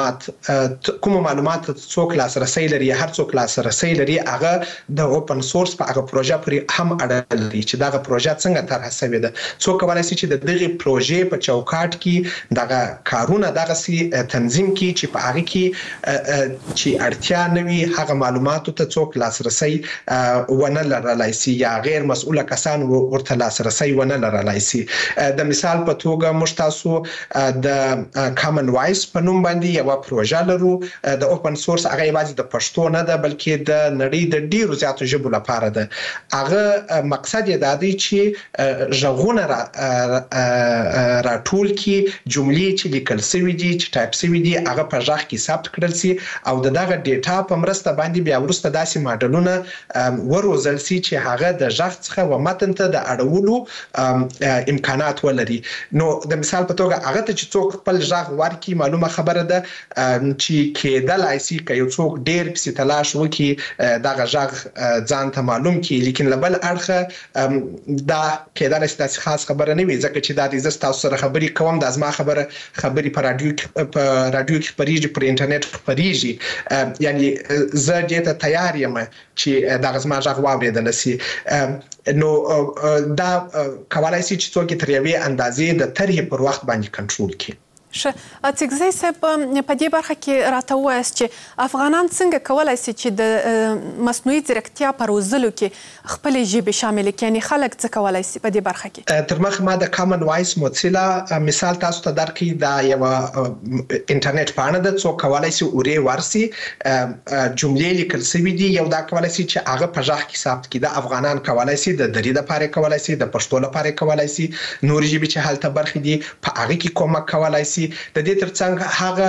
Speaker 15: معلومات څوک لاسرسي لري هر څوک لاسرسي لري هغه د اوپن سورس په هغه پروژه پورې هم اړه لري چې دغه پروژه څنګه طرح شوې ده. څوک کولای شي چې د دغه پروژې په چوکاټ کې دغه کارونه دغه سي تنظیم کې چې په هغه کې چې اړتیا نوي هغه معلوماتو ته څوک لاسرسي ونه لرلای شي یا غیر مسؤله کسان ورته لاسرسي ونه لرلای شي. د مثال په توګه موږ تاسو د کامن وایس په نوم باندې یو پروژه لرو. د اوپن سورس هغه یوازې د پښتو نه ده بلکې د نړۍ د ډیرو زیاتو ژبو لپاره ده. هغه مقصد یې دا دی چې ژغونه راټول کی جملې چې لیکل شوی دي چې ټایپ شوی دي هغه په ژغ کې ثبت کړل شي او دغه ډیټا په مرسته باندې بیا ورسته داسې ماډلونه وروزل شي چې هغه د ژغ څخه و متن ته د اړولو امکانات ولري. نو د مثال په توګه هغه ته چې څوک خپل ژغ ورکي معلومه خبره ده چې کېدلای شي که یو څوک ډیر پسې تلاش وکړي دغه ژغ ځان ته معلوم کړي لیکن له بل اړخه دا کېدلای شي داسې خاص خبره نه وي ځکه چې دا د زه ستاسو سره خبرې کوم دا زما خبرې په رادیو کې خپریږي پر انټرنیټ خپریږي یعنی زه دې ته تیار یم چې دغه زما ژغ واورېدل شي. نو دا کولای شي چې څوک تر یوې اندازې د طرحې پر وخت باندې کنټرول کړي.
Speaker 14: څګزی صاحب په دې برخه کې راته وایاست چې افغانان څنګه کولای شي چې د مصنوعي ځیرکتیا په روزلو کې خپل ژبې شامل کړي یعنی خلک څه کولای شي په دې برخه کې؟
Speaker 15: تر مخ ما د کامن وایس موزیلا مثال تاسو ته درکړي دا یو انټرنیټ پاڼه ده څوک کولای شي اورې ورسي جملې لیکل شوی دي یو دا کولای شي چې هغه په ژغ کې ثبت کړي. د افغانان کولای شي د دري لپاره کولای شي د پښتو لپاره کولای شي نور ژبې چې هلته برخې دي په هغه کې کومک کولای شي. د دې ترڅنګ هغه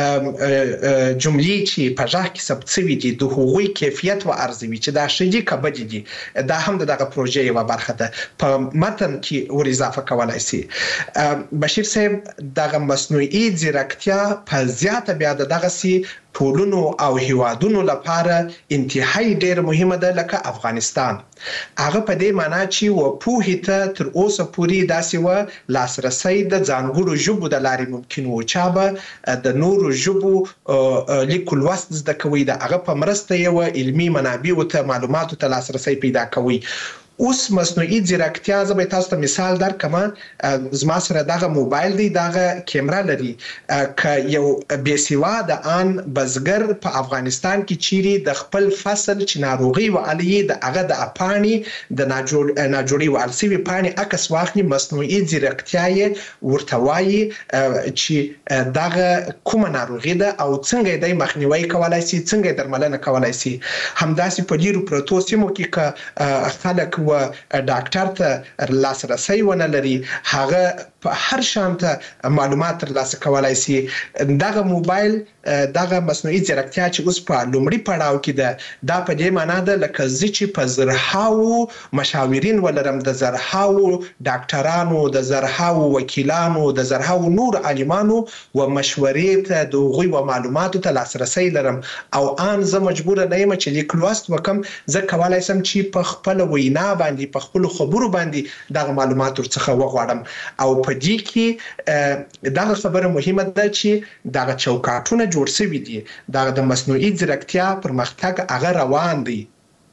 Speaker 15: جملې چې په ژغ کې ثبت شوي دي د هغوی کیفیت و ارزوي چې دا ښه دي که بد دي دا هم دغه پروژې یوه برخه ده په متن کې ور اضافه کولای شي. بشیر صاحب دغه مصنوعي ځیرکتیا په زیاته بیا دغسې ټولنو او هیوادونو لپاره انتهایی ډیر مهمه ده لکه افغانستان. هغه په دې معنی چې و پوهې ته تر اوسه پورې داسې و لاسرسی د ځانګړو ژبو د لارې ممکن و چا به د نورو ژبو لیک لوست زده کوي د هغه په مرسته یې و علمي منابعو ته معلوماتو ته لاسرسی پیدا کوي. اوس مصنوعي ځیرکتیا زه به تاسو ته مثال درکم. زما سره دغه موبایل دی دغه کیمرا لري که یو بېسواده ان بزګر په افغانستان کې چیرې د خپل فصل چې ناروغي وعلي د هغه د اپانې د ناجوړي وعل سوي پانې عکس واخلي مصنوعي ځیرکتیا یې ورته وایي چې دغه کومه ناروغي ده او څنګه یې مخنیوي کولای شي څنګه درملنه کولای شي. همداسې په ډیرو پروتو سیمو کې که خلک و ډاکټر ته لاسرسي ونه لري هغه په هر شان ته معلومات ترلاسه کولای شي. دغه موبایل دغه مصنوعي ځیرکتیا چې اوس په لومړي پړاو کې ده دا په دې معنا ده لکه زه چې په زرهاو مشاورین ولرم د زرهاو ډاکټرانو د زرهاو وکیلانو د زرهاو نور عالمانو و مشورې ته د هغوی و معلوماتو ته لاسرسی لرم او ان زه مجبوره نه یم چې لیک لوست وکم. زه کولای شم چې په خپل وینا باندې په خپل خبرو باندې دغه معلومات ورڅخه وغواړم او په دې کې دغه خبره مهمه ده چې دغه چوکاټونه جوړ شوي دي دغه د مصنوعي ځیرکتیا پرمختګ هغه روان دی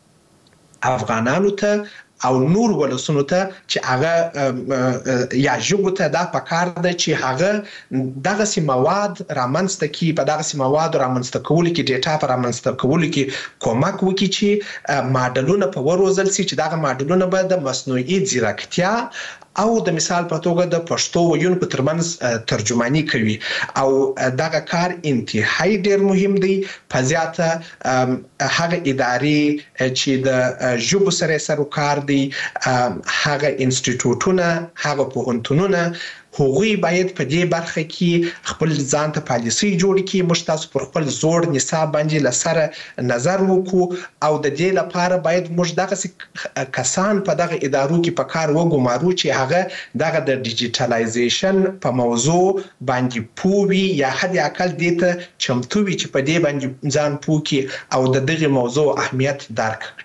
Speaker 15: افغانانو ته او نور ولسونو ته چې هغه یا ژبو ته دا پکار ده چې هغه دغسې مواد رامنځته کړي په دغسې موادو رامنځته کولو کې ډیټا په رامنځته کولو کې کومک وکړي چې ماډلونه په وروزل شي چې دغه ماډلونه به د مصنوعي ځیرکتیا او د مثال په توګه د پښتو ویونکو ترمنځ ترجمانی کوي او دغه کار انتهایی ډیر مهم دی. په زیاته هغه ادارې چې د ژبو سره سروکار دي هغه انسټیټیوټونه هغه پوهنتونونه هغوی باید په دې برخه کې خپل ځان ته پالیسي جوړ کړي. موږ تاسو پر خپل زوړ نصاب باندې له سره نظر وکړو او د دې لپاره باید موږ دغه کسان په دغه ادارو کې په کار وګمارو چې هغه دغه د ډیجیټلایزیشن په موضوع باندې پوه وي یا حد اقل دې ته چمتو وي چې په دې باندې ځان پوه کړي او د دغه موضوع اهمیت درک کړي.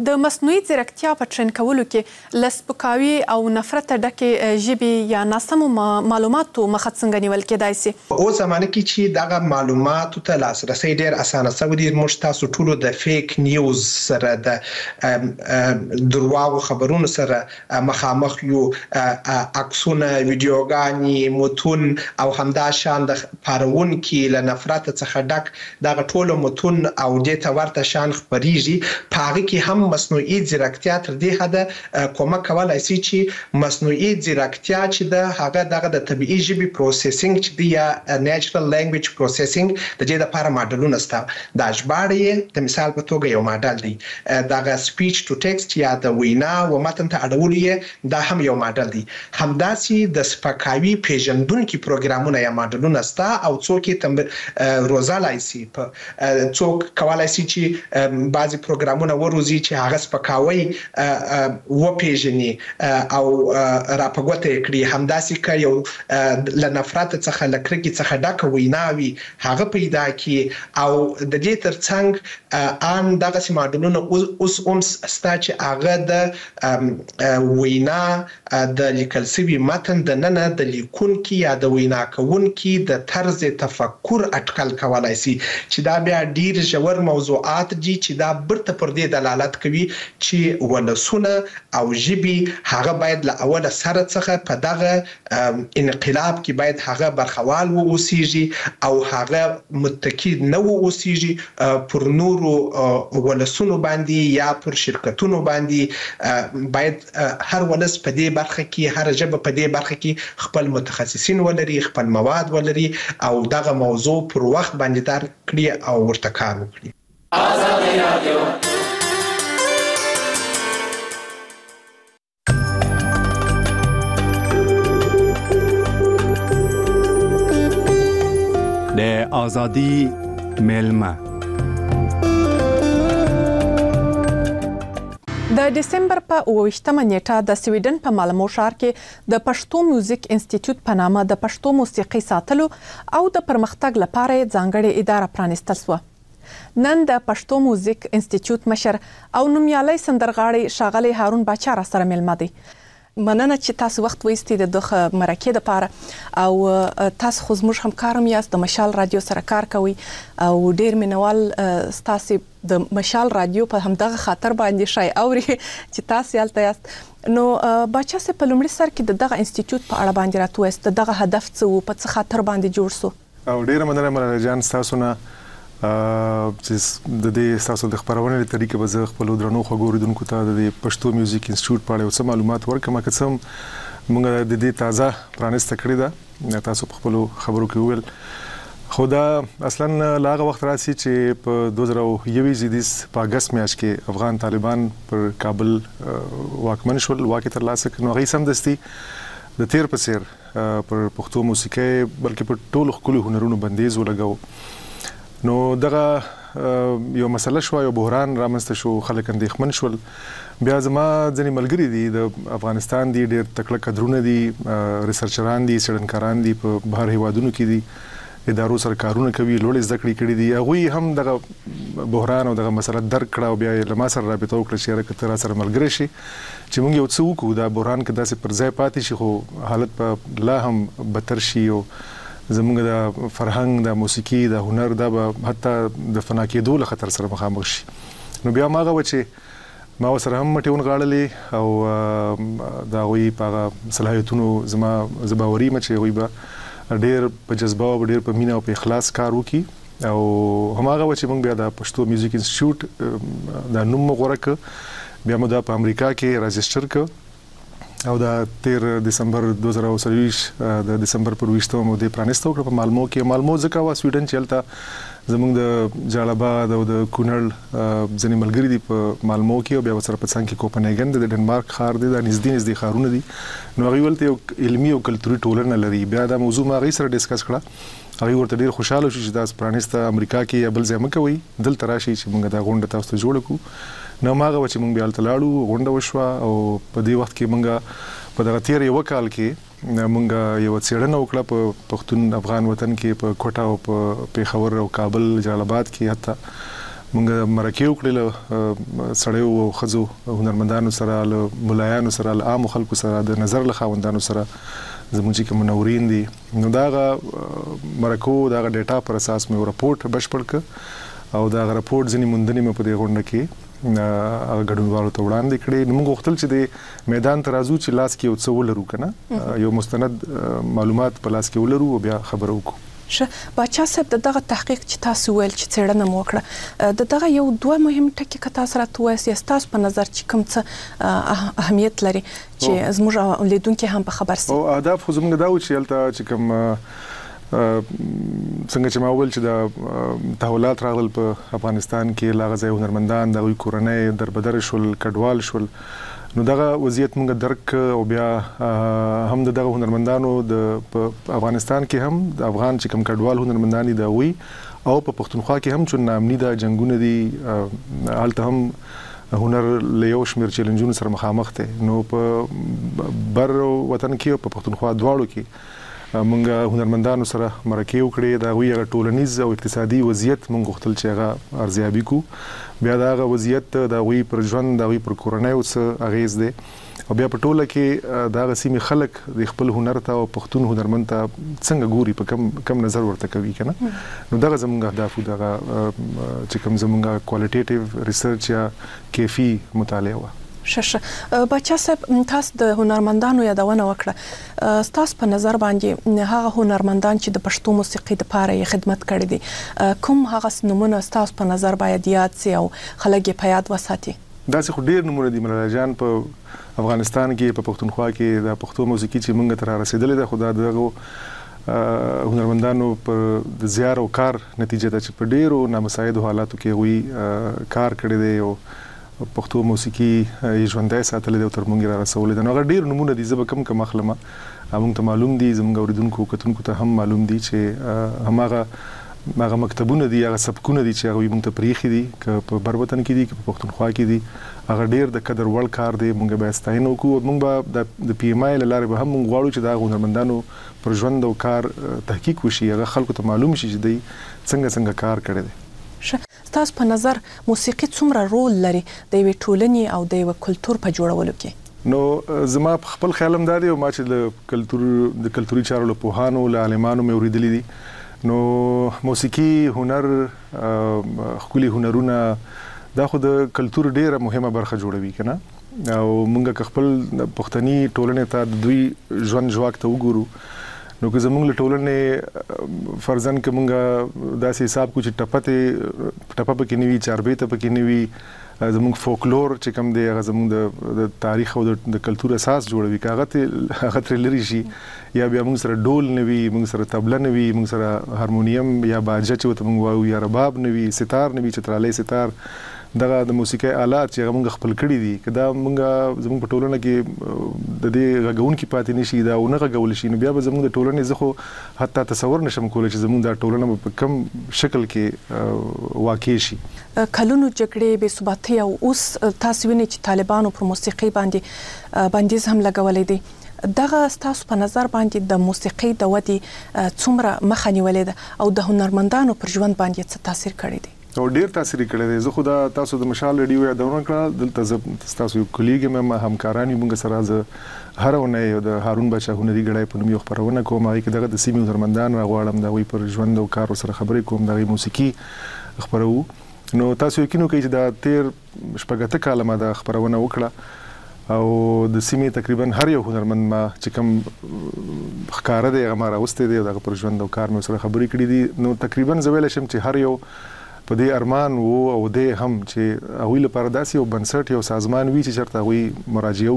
Speaker 14: د مصنوعي ځیرکتیا په ټرین کولو کې له سپکاوي او نفرت ډکې ژبې یا ناسمو معلوماتو مخه څنګه نیول کېدای شي؟
Speaker 15: اوس زمانه کې چې دغه معلوماتو ته لاسرسي ډېر اسانه شوی دی. موږ تاسو ټول د فیک نیوز سره د درواغو خبرونو سره مخامخ یو. عکسونه، ویډیوګانې، متون او همدا شان د پارونکي له نفرت څخه ډک دغه ټول متون او د ورته شان خبريږي. په هغه کې هم مصنوعي ځیرکتیا تر دې حده کومک کولای شي چې مصنوعي ځیرکتیا چې د هغه د طبيعي ژبې پروسیسینګ چې دی یا نېچرل لینګویج پروسیسینګ د دې لپاره ماډلونه ستا د ژباړې د مثال په توګه یو ماډل دی. دغه سپیچ ټو ټیکسټ یا د وینا و متن ته اړول یې دا هم یو ماډل دی. همداسې د سپکاوي پیژندونکو پروګرامونه یا ماډلونه ستا او څوک یې روزلای شي. څوک کولای شي چې بعضي پروګرامونه وروزي چې هغه سپکاوي و پیژني او راپګوته کړي. همداسې که یو ل نفرت څخه لکرګي څخه ډک ویناوي هغه پیدا کی او د دې ترڅنګ ان دغه سیمادلونه اوس ستا چې هغه د وینا د لیکل سوي متن د نن د لیکونکي یا د وینا کوونکي د طرز تفکر اټکل کولای شي چې دا بیا ډیر ژور موضوعات دي چې دا برته پر دې دلالت کوي چې ولسونه او ژبي هغه باید له اوله سره څخه په دغه انقلاب کې باید هغه برخوال و اوسېږي او هغه متکی نه و اوسېږي پر نورو ولسونو باندې یا پر شرکتونو باندې. باید هر ولس په دې برخه کې هر ژبه په دې برخه کې خپل متخصصین ولري، خپل مواد ولري او دغه موضوع پر وخت باندې دار کړي او ورته کار وکړي. آزادي رادیو
Speaker 13: د آزادی میلمه.
Speaker 14: د دسمبر په 28مه نیټه د سویډن په مالمو ښار کې د پښتو میوزیک انسټیټیوټ په نامه د پښتو موسیقي ساتلو او د پرمختګ لپاره ځانګړې اداره پرانیستل شوه. نن د پښتو میوزیک انسټیټیوټ مشر او نومیالي سندرغاړي ښاغلی هارون باچا را سره مېلمه دی. مننه چې تاسو وخت وایستئ د دغه مرکې لپاره او تاسو خو زموږ همکارم یاست، د مشال رادیو سره کار کوئ او ډیر مینوال ستاسو د مشال رادیو په همدغه خاطر باندې شای اوري چې تاسو یالته یاست. نو باچا سه په لومړي سر کې دغه انسټیټیوټ په اړه باندې راتوست، دغه هدف څه و، په څه خاطر باندې جوړ شو؟
Speaker 16: او ډیره مننه ملال جان تاسو نه چې د دې تاسو د خبرونې طریقې به زه خپل درنو خوګوریدونکو ته د پښتو میوزیک انسټیټیوټ په اړه څه معلومات ورکړم. که څه موږ د دې تازه پرانسته کړی ده تاسو په خپل خبرو کې ویل، خو دا اصلا لاغه وخت راسي چې په 2021 په اگست میاشت کې افغان طالبان پر کابل واکمن شول، واکې تر لاسه کړ. نو هغه سم دستي د تیر په سیر پر پښتو موسیقي بلکې په ټولو خپل هنرونو بندیز ولګاو. نو دغه یو مسله شو، یو بحران رامنځته شو، خلک اندېښمن شول. بیا زما ځینې ملګري دي د افغانستان دي، ډېر تکړه کدرونه دي، ریسرچران دي، څېړنکاران دي، په بهر هیوادونو کې دي، ادارو سره کارونه کوي، لوړې زده کړې کړي دي. هغوی هم دغه بحران او دغه مسله درک کړه او بیا یې له ما سره رابطه وکړه چې یاره که ته را سره ملګری شي چې موږ یو څه وکړو، دا بحران که داسې پر ځای پاتې شي خو حالت به لا هم بدتر شي او زموږ د فرهنګ، د موسیقي، د هنر دا به حتی د فنا کېدو له خطر سره مخامخ شي. نو بیا ما هغه چې ما سره هم مټې ونغاړلې او د هغوی په هغه صلاحیتونو زه باوري یم چې هغوی به ډېر په جذبه او ډېر په مینه او په اخلاص کار وکړي او هماغه و چې موږ بیا د پښتو میوزیک انسټیټیوټ دا نوم غوره کړ. بیا مو دا په امریکا کې راجسټر کړ او د 13 دسمبر 2023 د دسمبر پر 20 مو د پرانیسته وکړه په مالمو کې. مالمو ځکه وا سویډن چلته زموږ د جالباد او د کونړ ځینې ملګري دي په مالمو کې او بیا سره په څنګ کې کوپنهاګن د ډنمارک ښار دی، د نږدې خارونه دي. نو هغوی ولته یو علمي او کلتوري ټولنه لري. بیا دا موضوع ما هغوی سره ډسکس کړه، هغوی ورته ډېر خوشحاله شو چې دا پرانیسته امریکا کې یا بل ځای مه کوئ، دلته راشئ چې موږ دا غونډه تاسو ته جوړه کړو. نو هغه چې موږ بیا هلته لاړو، غونډه وشوه او په دې وخت کې موږ په دغه تیر یو کال کې موږ یو څېړنه وکړه په پښتون افغان وطن کې، په کوټه او په پیښور او کابل، جلال آباد کې، حتی مونږ مرکه وکړل سړیو او خزو هنرمندانو سره له ملایانو سره له عام خلکو سره د نظر له خاوندانو سره زموږ چې منورین دي نو داغه مرکو داغه ډیټا پر اساس مې راپورټ بشپړ ک او داغه راپورټ ځنی مندنی مې په دې غونډه کې هغه ګډونوالو ته وړاندې کړې نو موږ غوښتل چې د میدان ترازو چې لاس کې یو څه ولرو کنه یو مستند معلومات په لاس کې ولرو او بیا خبرو وکړو
Speaker 14: باچا صاحب دغه تحقیق چې تاسو ویل چې څېړنه مو وکړه دغه یو دوه مهم ټکي که تاسو راته وایي تاسو په نظر چې کوم څه اهمیت لري چې زموږ لیدونکو هم په خبر سي
Speaker 16: او اهداف خو زموږ دا و چې الته چې کوم څنګه چې ما ویل چې د تحولات راغلل په افغانستان کې لاغځي هنرمندان د کورنۍ دربدر شول کډوال شول نو دغه وضعیت موږ درک او بیا هم دغه هنرمندانو د افغانستان کې هم د افغان چې کوم کډوال هنرمندان دي وي او په پښتونخوا کې هم چې نامني د جنگونه دي حالت هم هنر له یو شمېر چیلنجونو سره مخامخ دي نو په بر وطن کې په پښتونخوا دواړو کې مونږ هنرمندانو سره مرکه وکړې دا وی ټولنیز او اقتصادي وضعیت مونږ غوښتل چې هغه ارزیابي کو بیا دا وضعیت دا وی پر ژوند دا وی پر کورنۍ او څه اغیز دی او بیا په ټوله کې دا غسیمي خلک د خپل هنر ته او پښتون هنرمند ته څنګه ګوري په کم نظر ورته کوي کنه نو دا زموږ اهداف دا چې کوم زموږ کوالټیټیو ریسرچ یا کیفي مطالعه و
Speaker 14: باچا صاحب تاسو د هنرمندانو یادونه وکړه تاسو په نظر باندې هغه هنرمندان چې د پښتو موسیقي لپاره یې خدمت کړې دي کوم هغه نمونه تاسو په نظر باید یاد سي او خلک یې په یاد وساتي
Speaker 16: دا څه ډېر نمونه دي ملاله جان په افغانستان کې په پښتونخوا کې د پښتو موسیقي چې موږ تر رسیدلې ده خدای دغه هنرمندانو پر د زیار او کار نتیجه ده چې په ډېرو نامساعدو حالاتو کې وی کار کړی دی او پښتو موسیقي ژوندۍ ساتلې د تر مونږ را رسولې ده نو هغه ډېر نمونه دي زب کم مخلمه موږ ته معلوم دي زموږ اوریدونکو کتونکو ته هم معلوم دي چې هغه مکتبونه دي هغه سبکونه دي چې هغه موږ ته پریخي دي که په بر وطن کې دي که په پښتونخوا کې دي هغه ډېر د قدر وړ کار دی موږ به ستاینه وکړو موږ به د پی ام آی لاره به هم موږ غواړو چې دا هنرمندانو پر ژوند او کار تحقیق وشي هغه خلکو ته معلوم شي چې دوی څنګه کار کړی دی
Speaker 14: تاسو په نظر موسیقي څومره رول لري د یوې ټولنې او د یو کلچر په جوړولو کې
Speaker 16: نو زما خپل خیال هم دا دی او ما چې د کلتوري چارو له پوهانو له عالمانو مې اوریدلي دي نو موسیقي هنر خولي هنرونه دا خو د کلچر ډیره مهمه برخه جوړوي کنه او موږ خپل پښتني ټولنې ته د دوی ژوند جواک ته وګورو نو که زموږ له ټولنې فرضاً که موږ داسې حساب کو چې ټپه پکې نه وي چاربیته پکې نه وي زموږ فولکلور چې کوم دی هغه زموږ د تاریخ او د کلچر اساس جوړوي که هغه ترې لرې شي یا بیا موږ سره ډول نه وي موږ سره طبله نه وي موږ سره هارمونیم یا باجه چې ورته موږ وایو یا رباب نه وي ستار نه وي چترالی ستار دغه د موسیقي آلات چې هغه موږ خپل کړي دي که دا موږ زموږ په ټولنه کې د دې غږونکي پاتې نشي دا ونه غږول شي نو بیا به زموږ د ټولنې زه خو حتی تصور نشم کولی چې زموږ دا ټولنه په کوم شکل کې واقع شي
Speaker 14: کلونو جګړې بې ثباتۍ او اوس تاسو وینئ چې طالبانو پر موسیقي باندې بندیز هم لګولی دی دغه ستاسو په نظر باندې د موسیقي د ودې څومره مخه نیولې ده او د هنرمندانو پر ژوند باندې څه تاثیر کړی دی
Speaker 16: او ډیر تاثیر کړی دی زه خو دا تاسو د مشال ریډیو یادونه کړه دلته زه تاسو یو کلیګ مې همکاران یو موږ سره زه هر ونه د هارون بچا هنري غړای په نوم یو خبرونه کوم هغه کې دغه د سیمې هنرمندان راغواړم دا وی پر ژوند او کار سره خبرې کوم د موسیقي خبرو نو تاسو یقینو کوي چې دا تیر شپږته کاله ما د خبرونه وکړه او د سیمې تقریبا هر یو هنرمند ما چې کوم ښکار دی هغه ما راوستي دی دغه پر ژوند او کار مې سره خبرې کړې دي نو تقریبا زه ویل شم چې هر یو په دې ارمان وو او دې هم چې هغوی لپاره داسې یو بنسټ یو سازمان وي چې چېرته هغوی مراجعه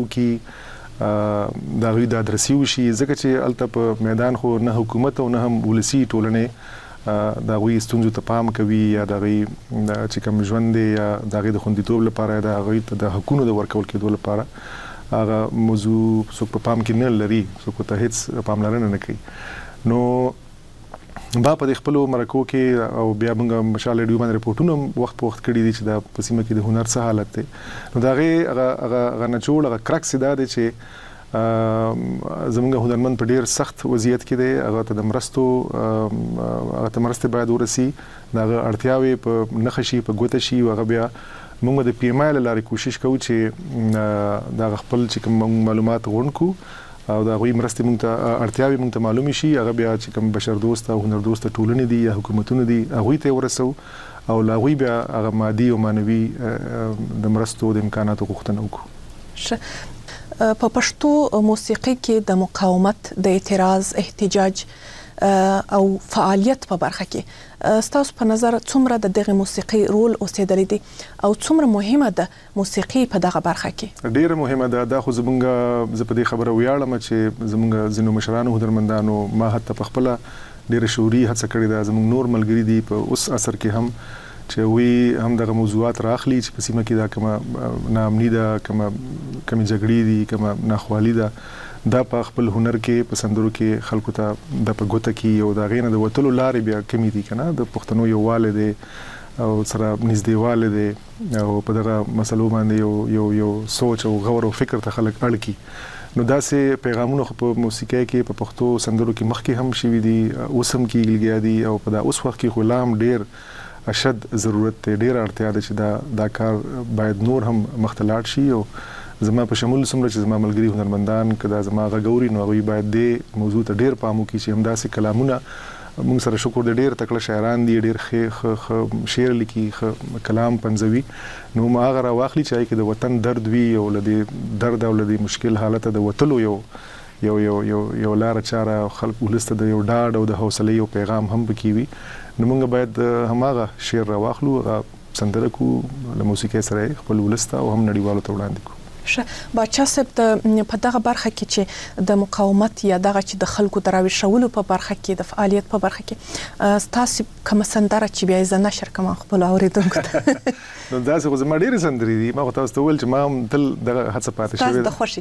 Speaker 16: وکړي د هغوی د ادرسي وشي ځکه چې هلته په میدان خو نه حکومت او نه هم ولسي ټولنې د هغوی ستونزو ته پام کوي یا د هغوی چې کوم ژوند دی یا د هغوی د خوندیتوب لپاره یا د هغوی ته د حقونو د ورکول کېدو لپاره هغه موضوع څوک په پام کې نه لري څوک ته هیڅ پاملرنه نه کوي نو با په خپل مرکو کې او بیا موږ مشال ریډیو باندې ریپورتونه وخت په وخت کړی دي چې د پسیمه کې د هنر څه حالت دی نو دا هغه نچوړ هغه کرکس دا دی چې زمونږ هنرمند په ډیر سخت وضعیت کې دی هغه ته د مرستو هغه ته مرسته باید ورسي دا اړتیاوي په نخشي په ګوته شي هغه بیا موږ د پی ام آی لاري کوشش کوو چې دا خپل چې کوم معلومات غونډو او دا غوي مرستې موږ ته اړتیاوي موږ ته معلومي شي هغه بیا چې کوم بشر دوست او هنر دوست ټولنې دي یا حکومتونه دي هغه ته ورسو او لا غوي بیا هغه مادي او مانوي د مرستو د امکاناتو غوښتنه وکړو.
Speaker 14: په پښتو موسیقي کې د مقاومت د اعتراض احتجاج او فعالیت په برخه کې ستاسو په نظر څومره د دغه موسیقي رول اوسېدلی دی او څومره مهمه ده موسیقي په دغه برخه کې؟
Speaker 16: ډیره مهمه ده دا خو زمونږ زه په دې خبره ویاړم چې زمونږ ځینو مشرانو هنرمندانو ما حتی په خپل ډیره شعوري هڅه کړې ده زمونږ نور ملګری دي په اوس اثر کې هم چې وی هم دغه موضوعات راخلي چې په سیمه کې دا کومه ناامني ده کومه جګړې دي کومه ناخوالي ده دا په خپل هنر کې په سندرو کې خلکو ته د په ګوته کې او دا غینه د وټلو لارې بیا کمی دي کنه د پښتنو یو والده او سره نږدېواله دي او په دغه مسلو باندې یو سوچ او غور او فکر ته خلک اړکی نو داسې پیغامونه په موسیقۍ کې په پښتو سندرو کې مخکې هم شوي دي اوس هم کېږي دي او په دا اوس وخت کې غلام ډیر اشد ضرورت ته ډیر اړتیا ده چې دا کار باید نور هم مختلط شي او زما په شمول سمره چې زما ملګری هنرمندان کدا زما غوړي نو غوي باید د موضوع ته ډیر پامو کې چې همداسې کلامونه موږ سره شکر د ډیر تکړه شاعران دي ډیر شعر لیکي کلام پنځوي نو ما هغه واخلي چې کې د وطن درد وی او لدی درد او لدی مشکل حالت د وتلو یو لار چاره خلک ولسته د یو ډاډ او د حوصله یو پیغام هم بکیوي نو موږ باید هماغه شعر واخلو سندره کو له موسیقۍ سره خپل ولسته او هم نړیوالو ته وړاندې کو.
Speaker 14: باچا صاحب په دغه برخه کې چې د مقاومت یا دغه چې د خلکو دراوي شولو په برخه کې د فعالیت په برخه کې تاسو کوم سندره چې بیا زه نشر کوم خپل اوریدونکو ته
Speaker 16: نو دا څه زما ډېر سندري دي ما تاسو ته ویل چې ما تل دغه هڅه پاتې شوې
Speaker 14: تاسو د خوشي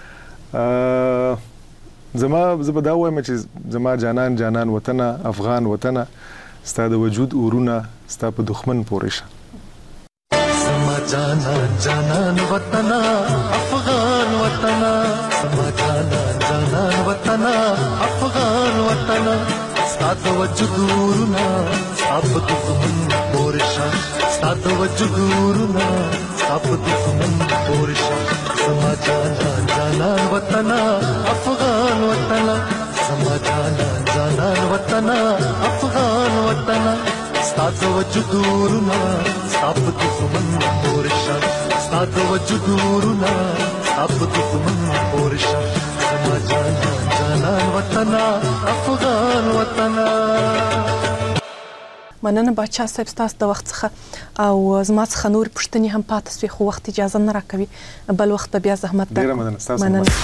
Speaker 16: زما دا وایم چې زما جانان وطن افغان وطن ستاسو د وجود اورونه ستاسو په دښمن پورې شه
Speaker 17: زما جانان وطن افغان وطن زما جانان وطن افغان وطن ستاسو وجود اورونه ستاسو په دښمن پورې شه ستاسو وجود اورونه ستاسو په دښمن پورې شه زما جانان وطن افغان وطن زما جانان وطن افغان وطن ستاسو وجود اورونه ستاسو په دښمن پورې شه ستاسو وجود اورونه ستاسو په دښمن پورې شه زما جانان وطن افغان وطن.
Speaker 14: مننه باچا صاحب تاسو د وخت څخه او زما څخه نور پښتني هم پاتې سوي خو وخت اجازه نه راکوي بل وخت بیا زحمت
Speaker 16: ده. ډیره مننه تاسو.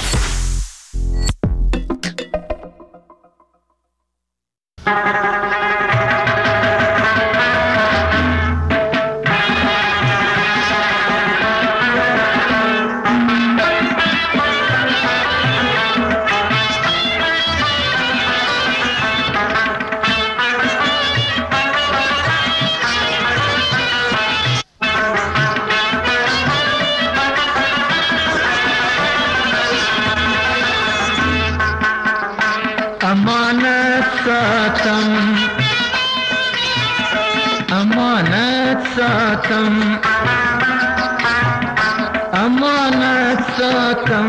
Speaker 17: امانت ساتم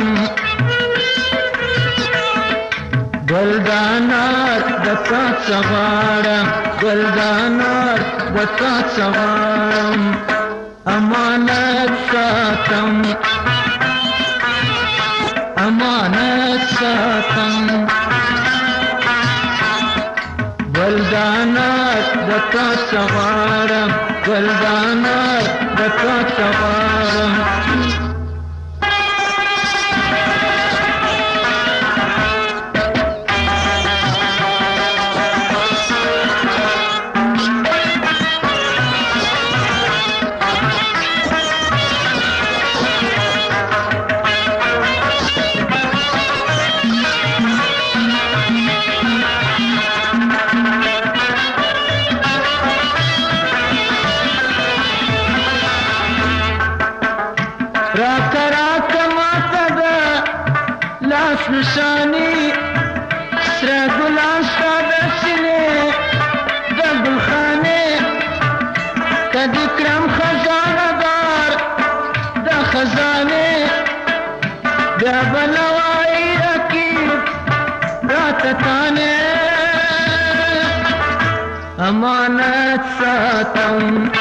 Speaker 17: گلدانات دتا سوارم گلدانات دتا سوارم امانت ساتم گلدانات دتا سوارم گلدانات دتا سوارم بیا بلوای رقیب راتتانه امانت ساتم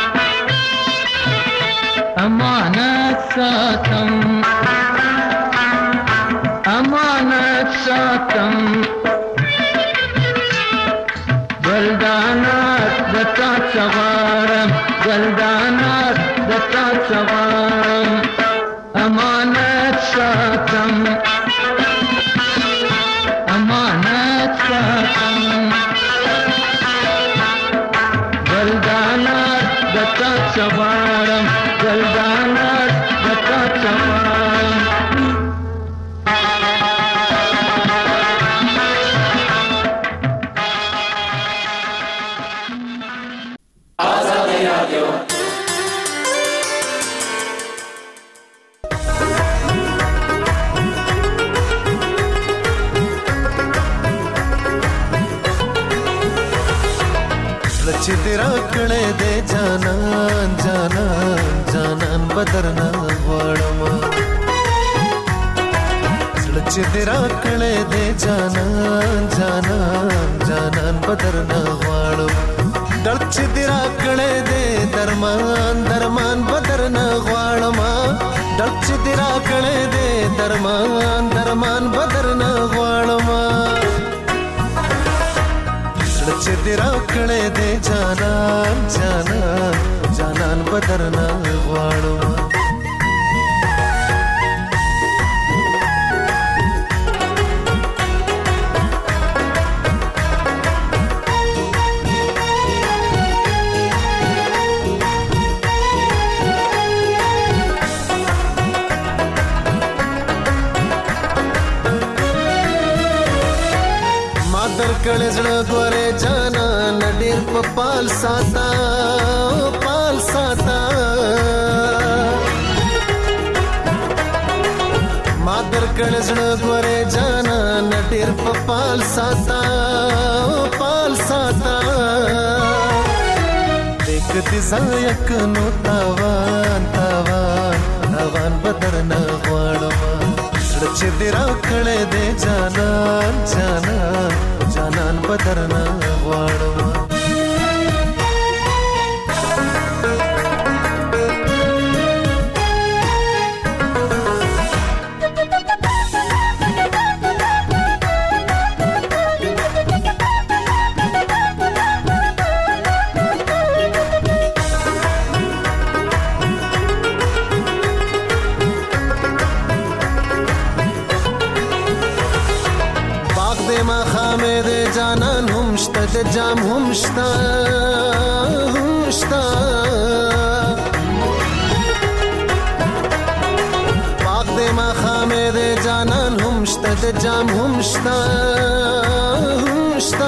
Speaker 17: امانت ساتم امانت ساتم گلدانات دتا صغارم گلدانات دتا صغارم امانت ساتم امانت ساتم گلدانات دتا صغارم گلدانات دتا صغارم
Speaker 18: چې تیرا کړه دې جانان جانان جانان بدرنا غواړم چې تیرا کړه دې جانان جانان جانان بدرنا غواړم دړ چې تیرا کړه دې درمان درمان بدرنا غواړم دړ چې تیرا کړه دې درمان درمان بدرنا غواړم چې تیرا کړه دې جانان جانان جانان بدرنا غواړم کړه زړه ګوره جانان ډېر په پال ساتا پال ساتا ما در کړه زړه ګوره جانان ډېر په پال ساتا پال ساتا دیک دې زایک نو تاوان تاوان تاوان بدرنا غواړم چې دې را کړه دې جانان جانان جانان بدرنا غواړم جانان هم شته د جام هم شته هم شته پاک دې ما خامې دې جانان هم شته د جام هم شته هم شته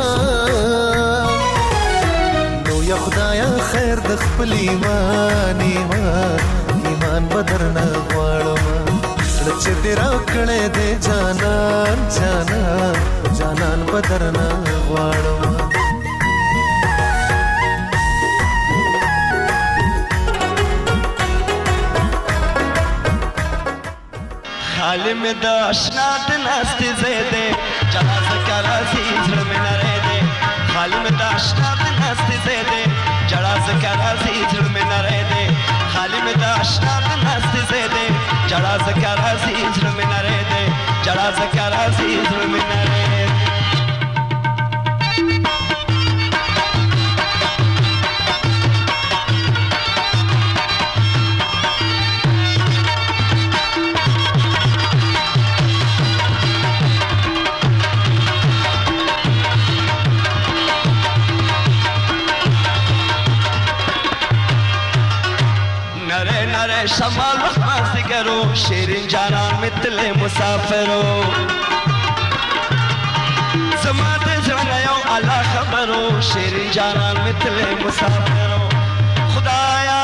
Speaker 18: نو یا خدایا خیر د خپل ایمان ایمان ایمان بدرنا غواړم چې دې را کړه دې جانان جانان جانان بدرنا غواړم
Speaker 19: حال میں دا آشنا د ناستې زیدې چلا زکه راځي زړه مې نری دی حال میں دا آشنا د ناستې زیدې چلا زکه راځي زړه مې نری دی حال میں دا آشنا د ناستې زیدې چلا زکه راځي زړه مې نری دی چلا زکه راځي زړه مې نری دی شمال وخت کرو شیرین جانان مثل مسافرو زما د زړه یو الله خبرو شیرین جانان مثل مسافرو خدایا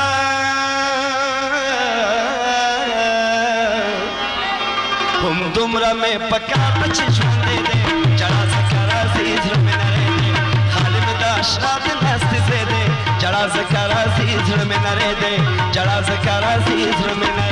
Speaker 19: هم دومره مې پکا بچ ژوند دې جړا سکرا سي زړه مې نری دې خالم د اشراف نست زده جړا سکرا سي زړه مې نری دې جړا سکرا سي زړه مې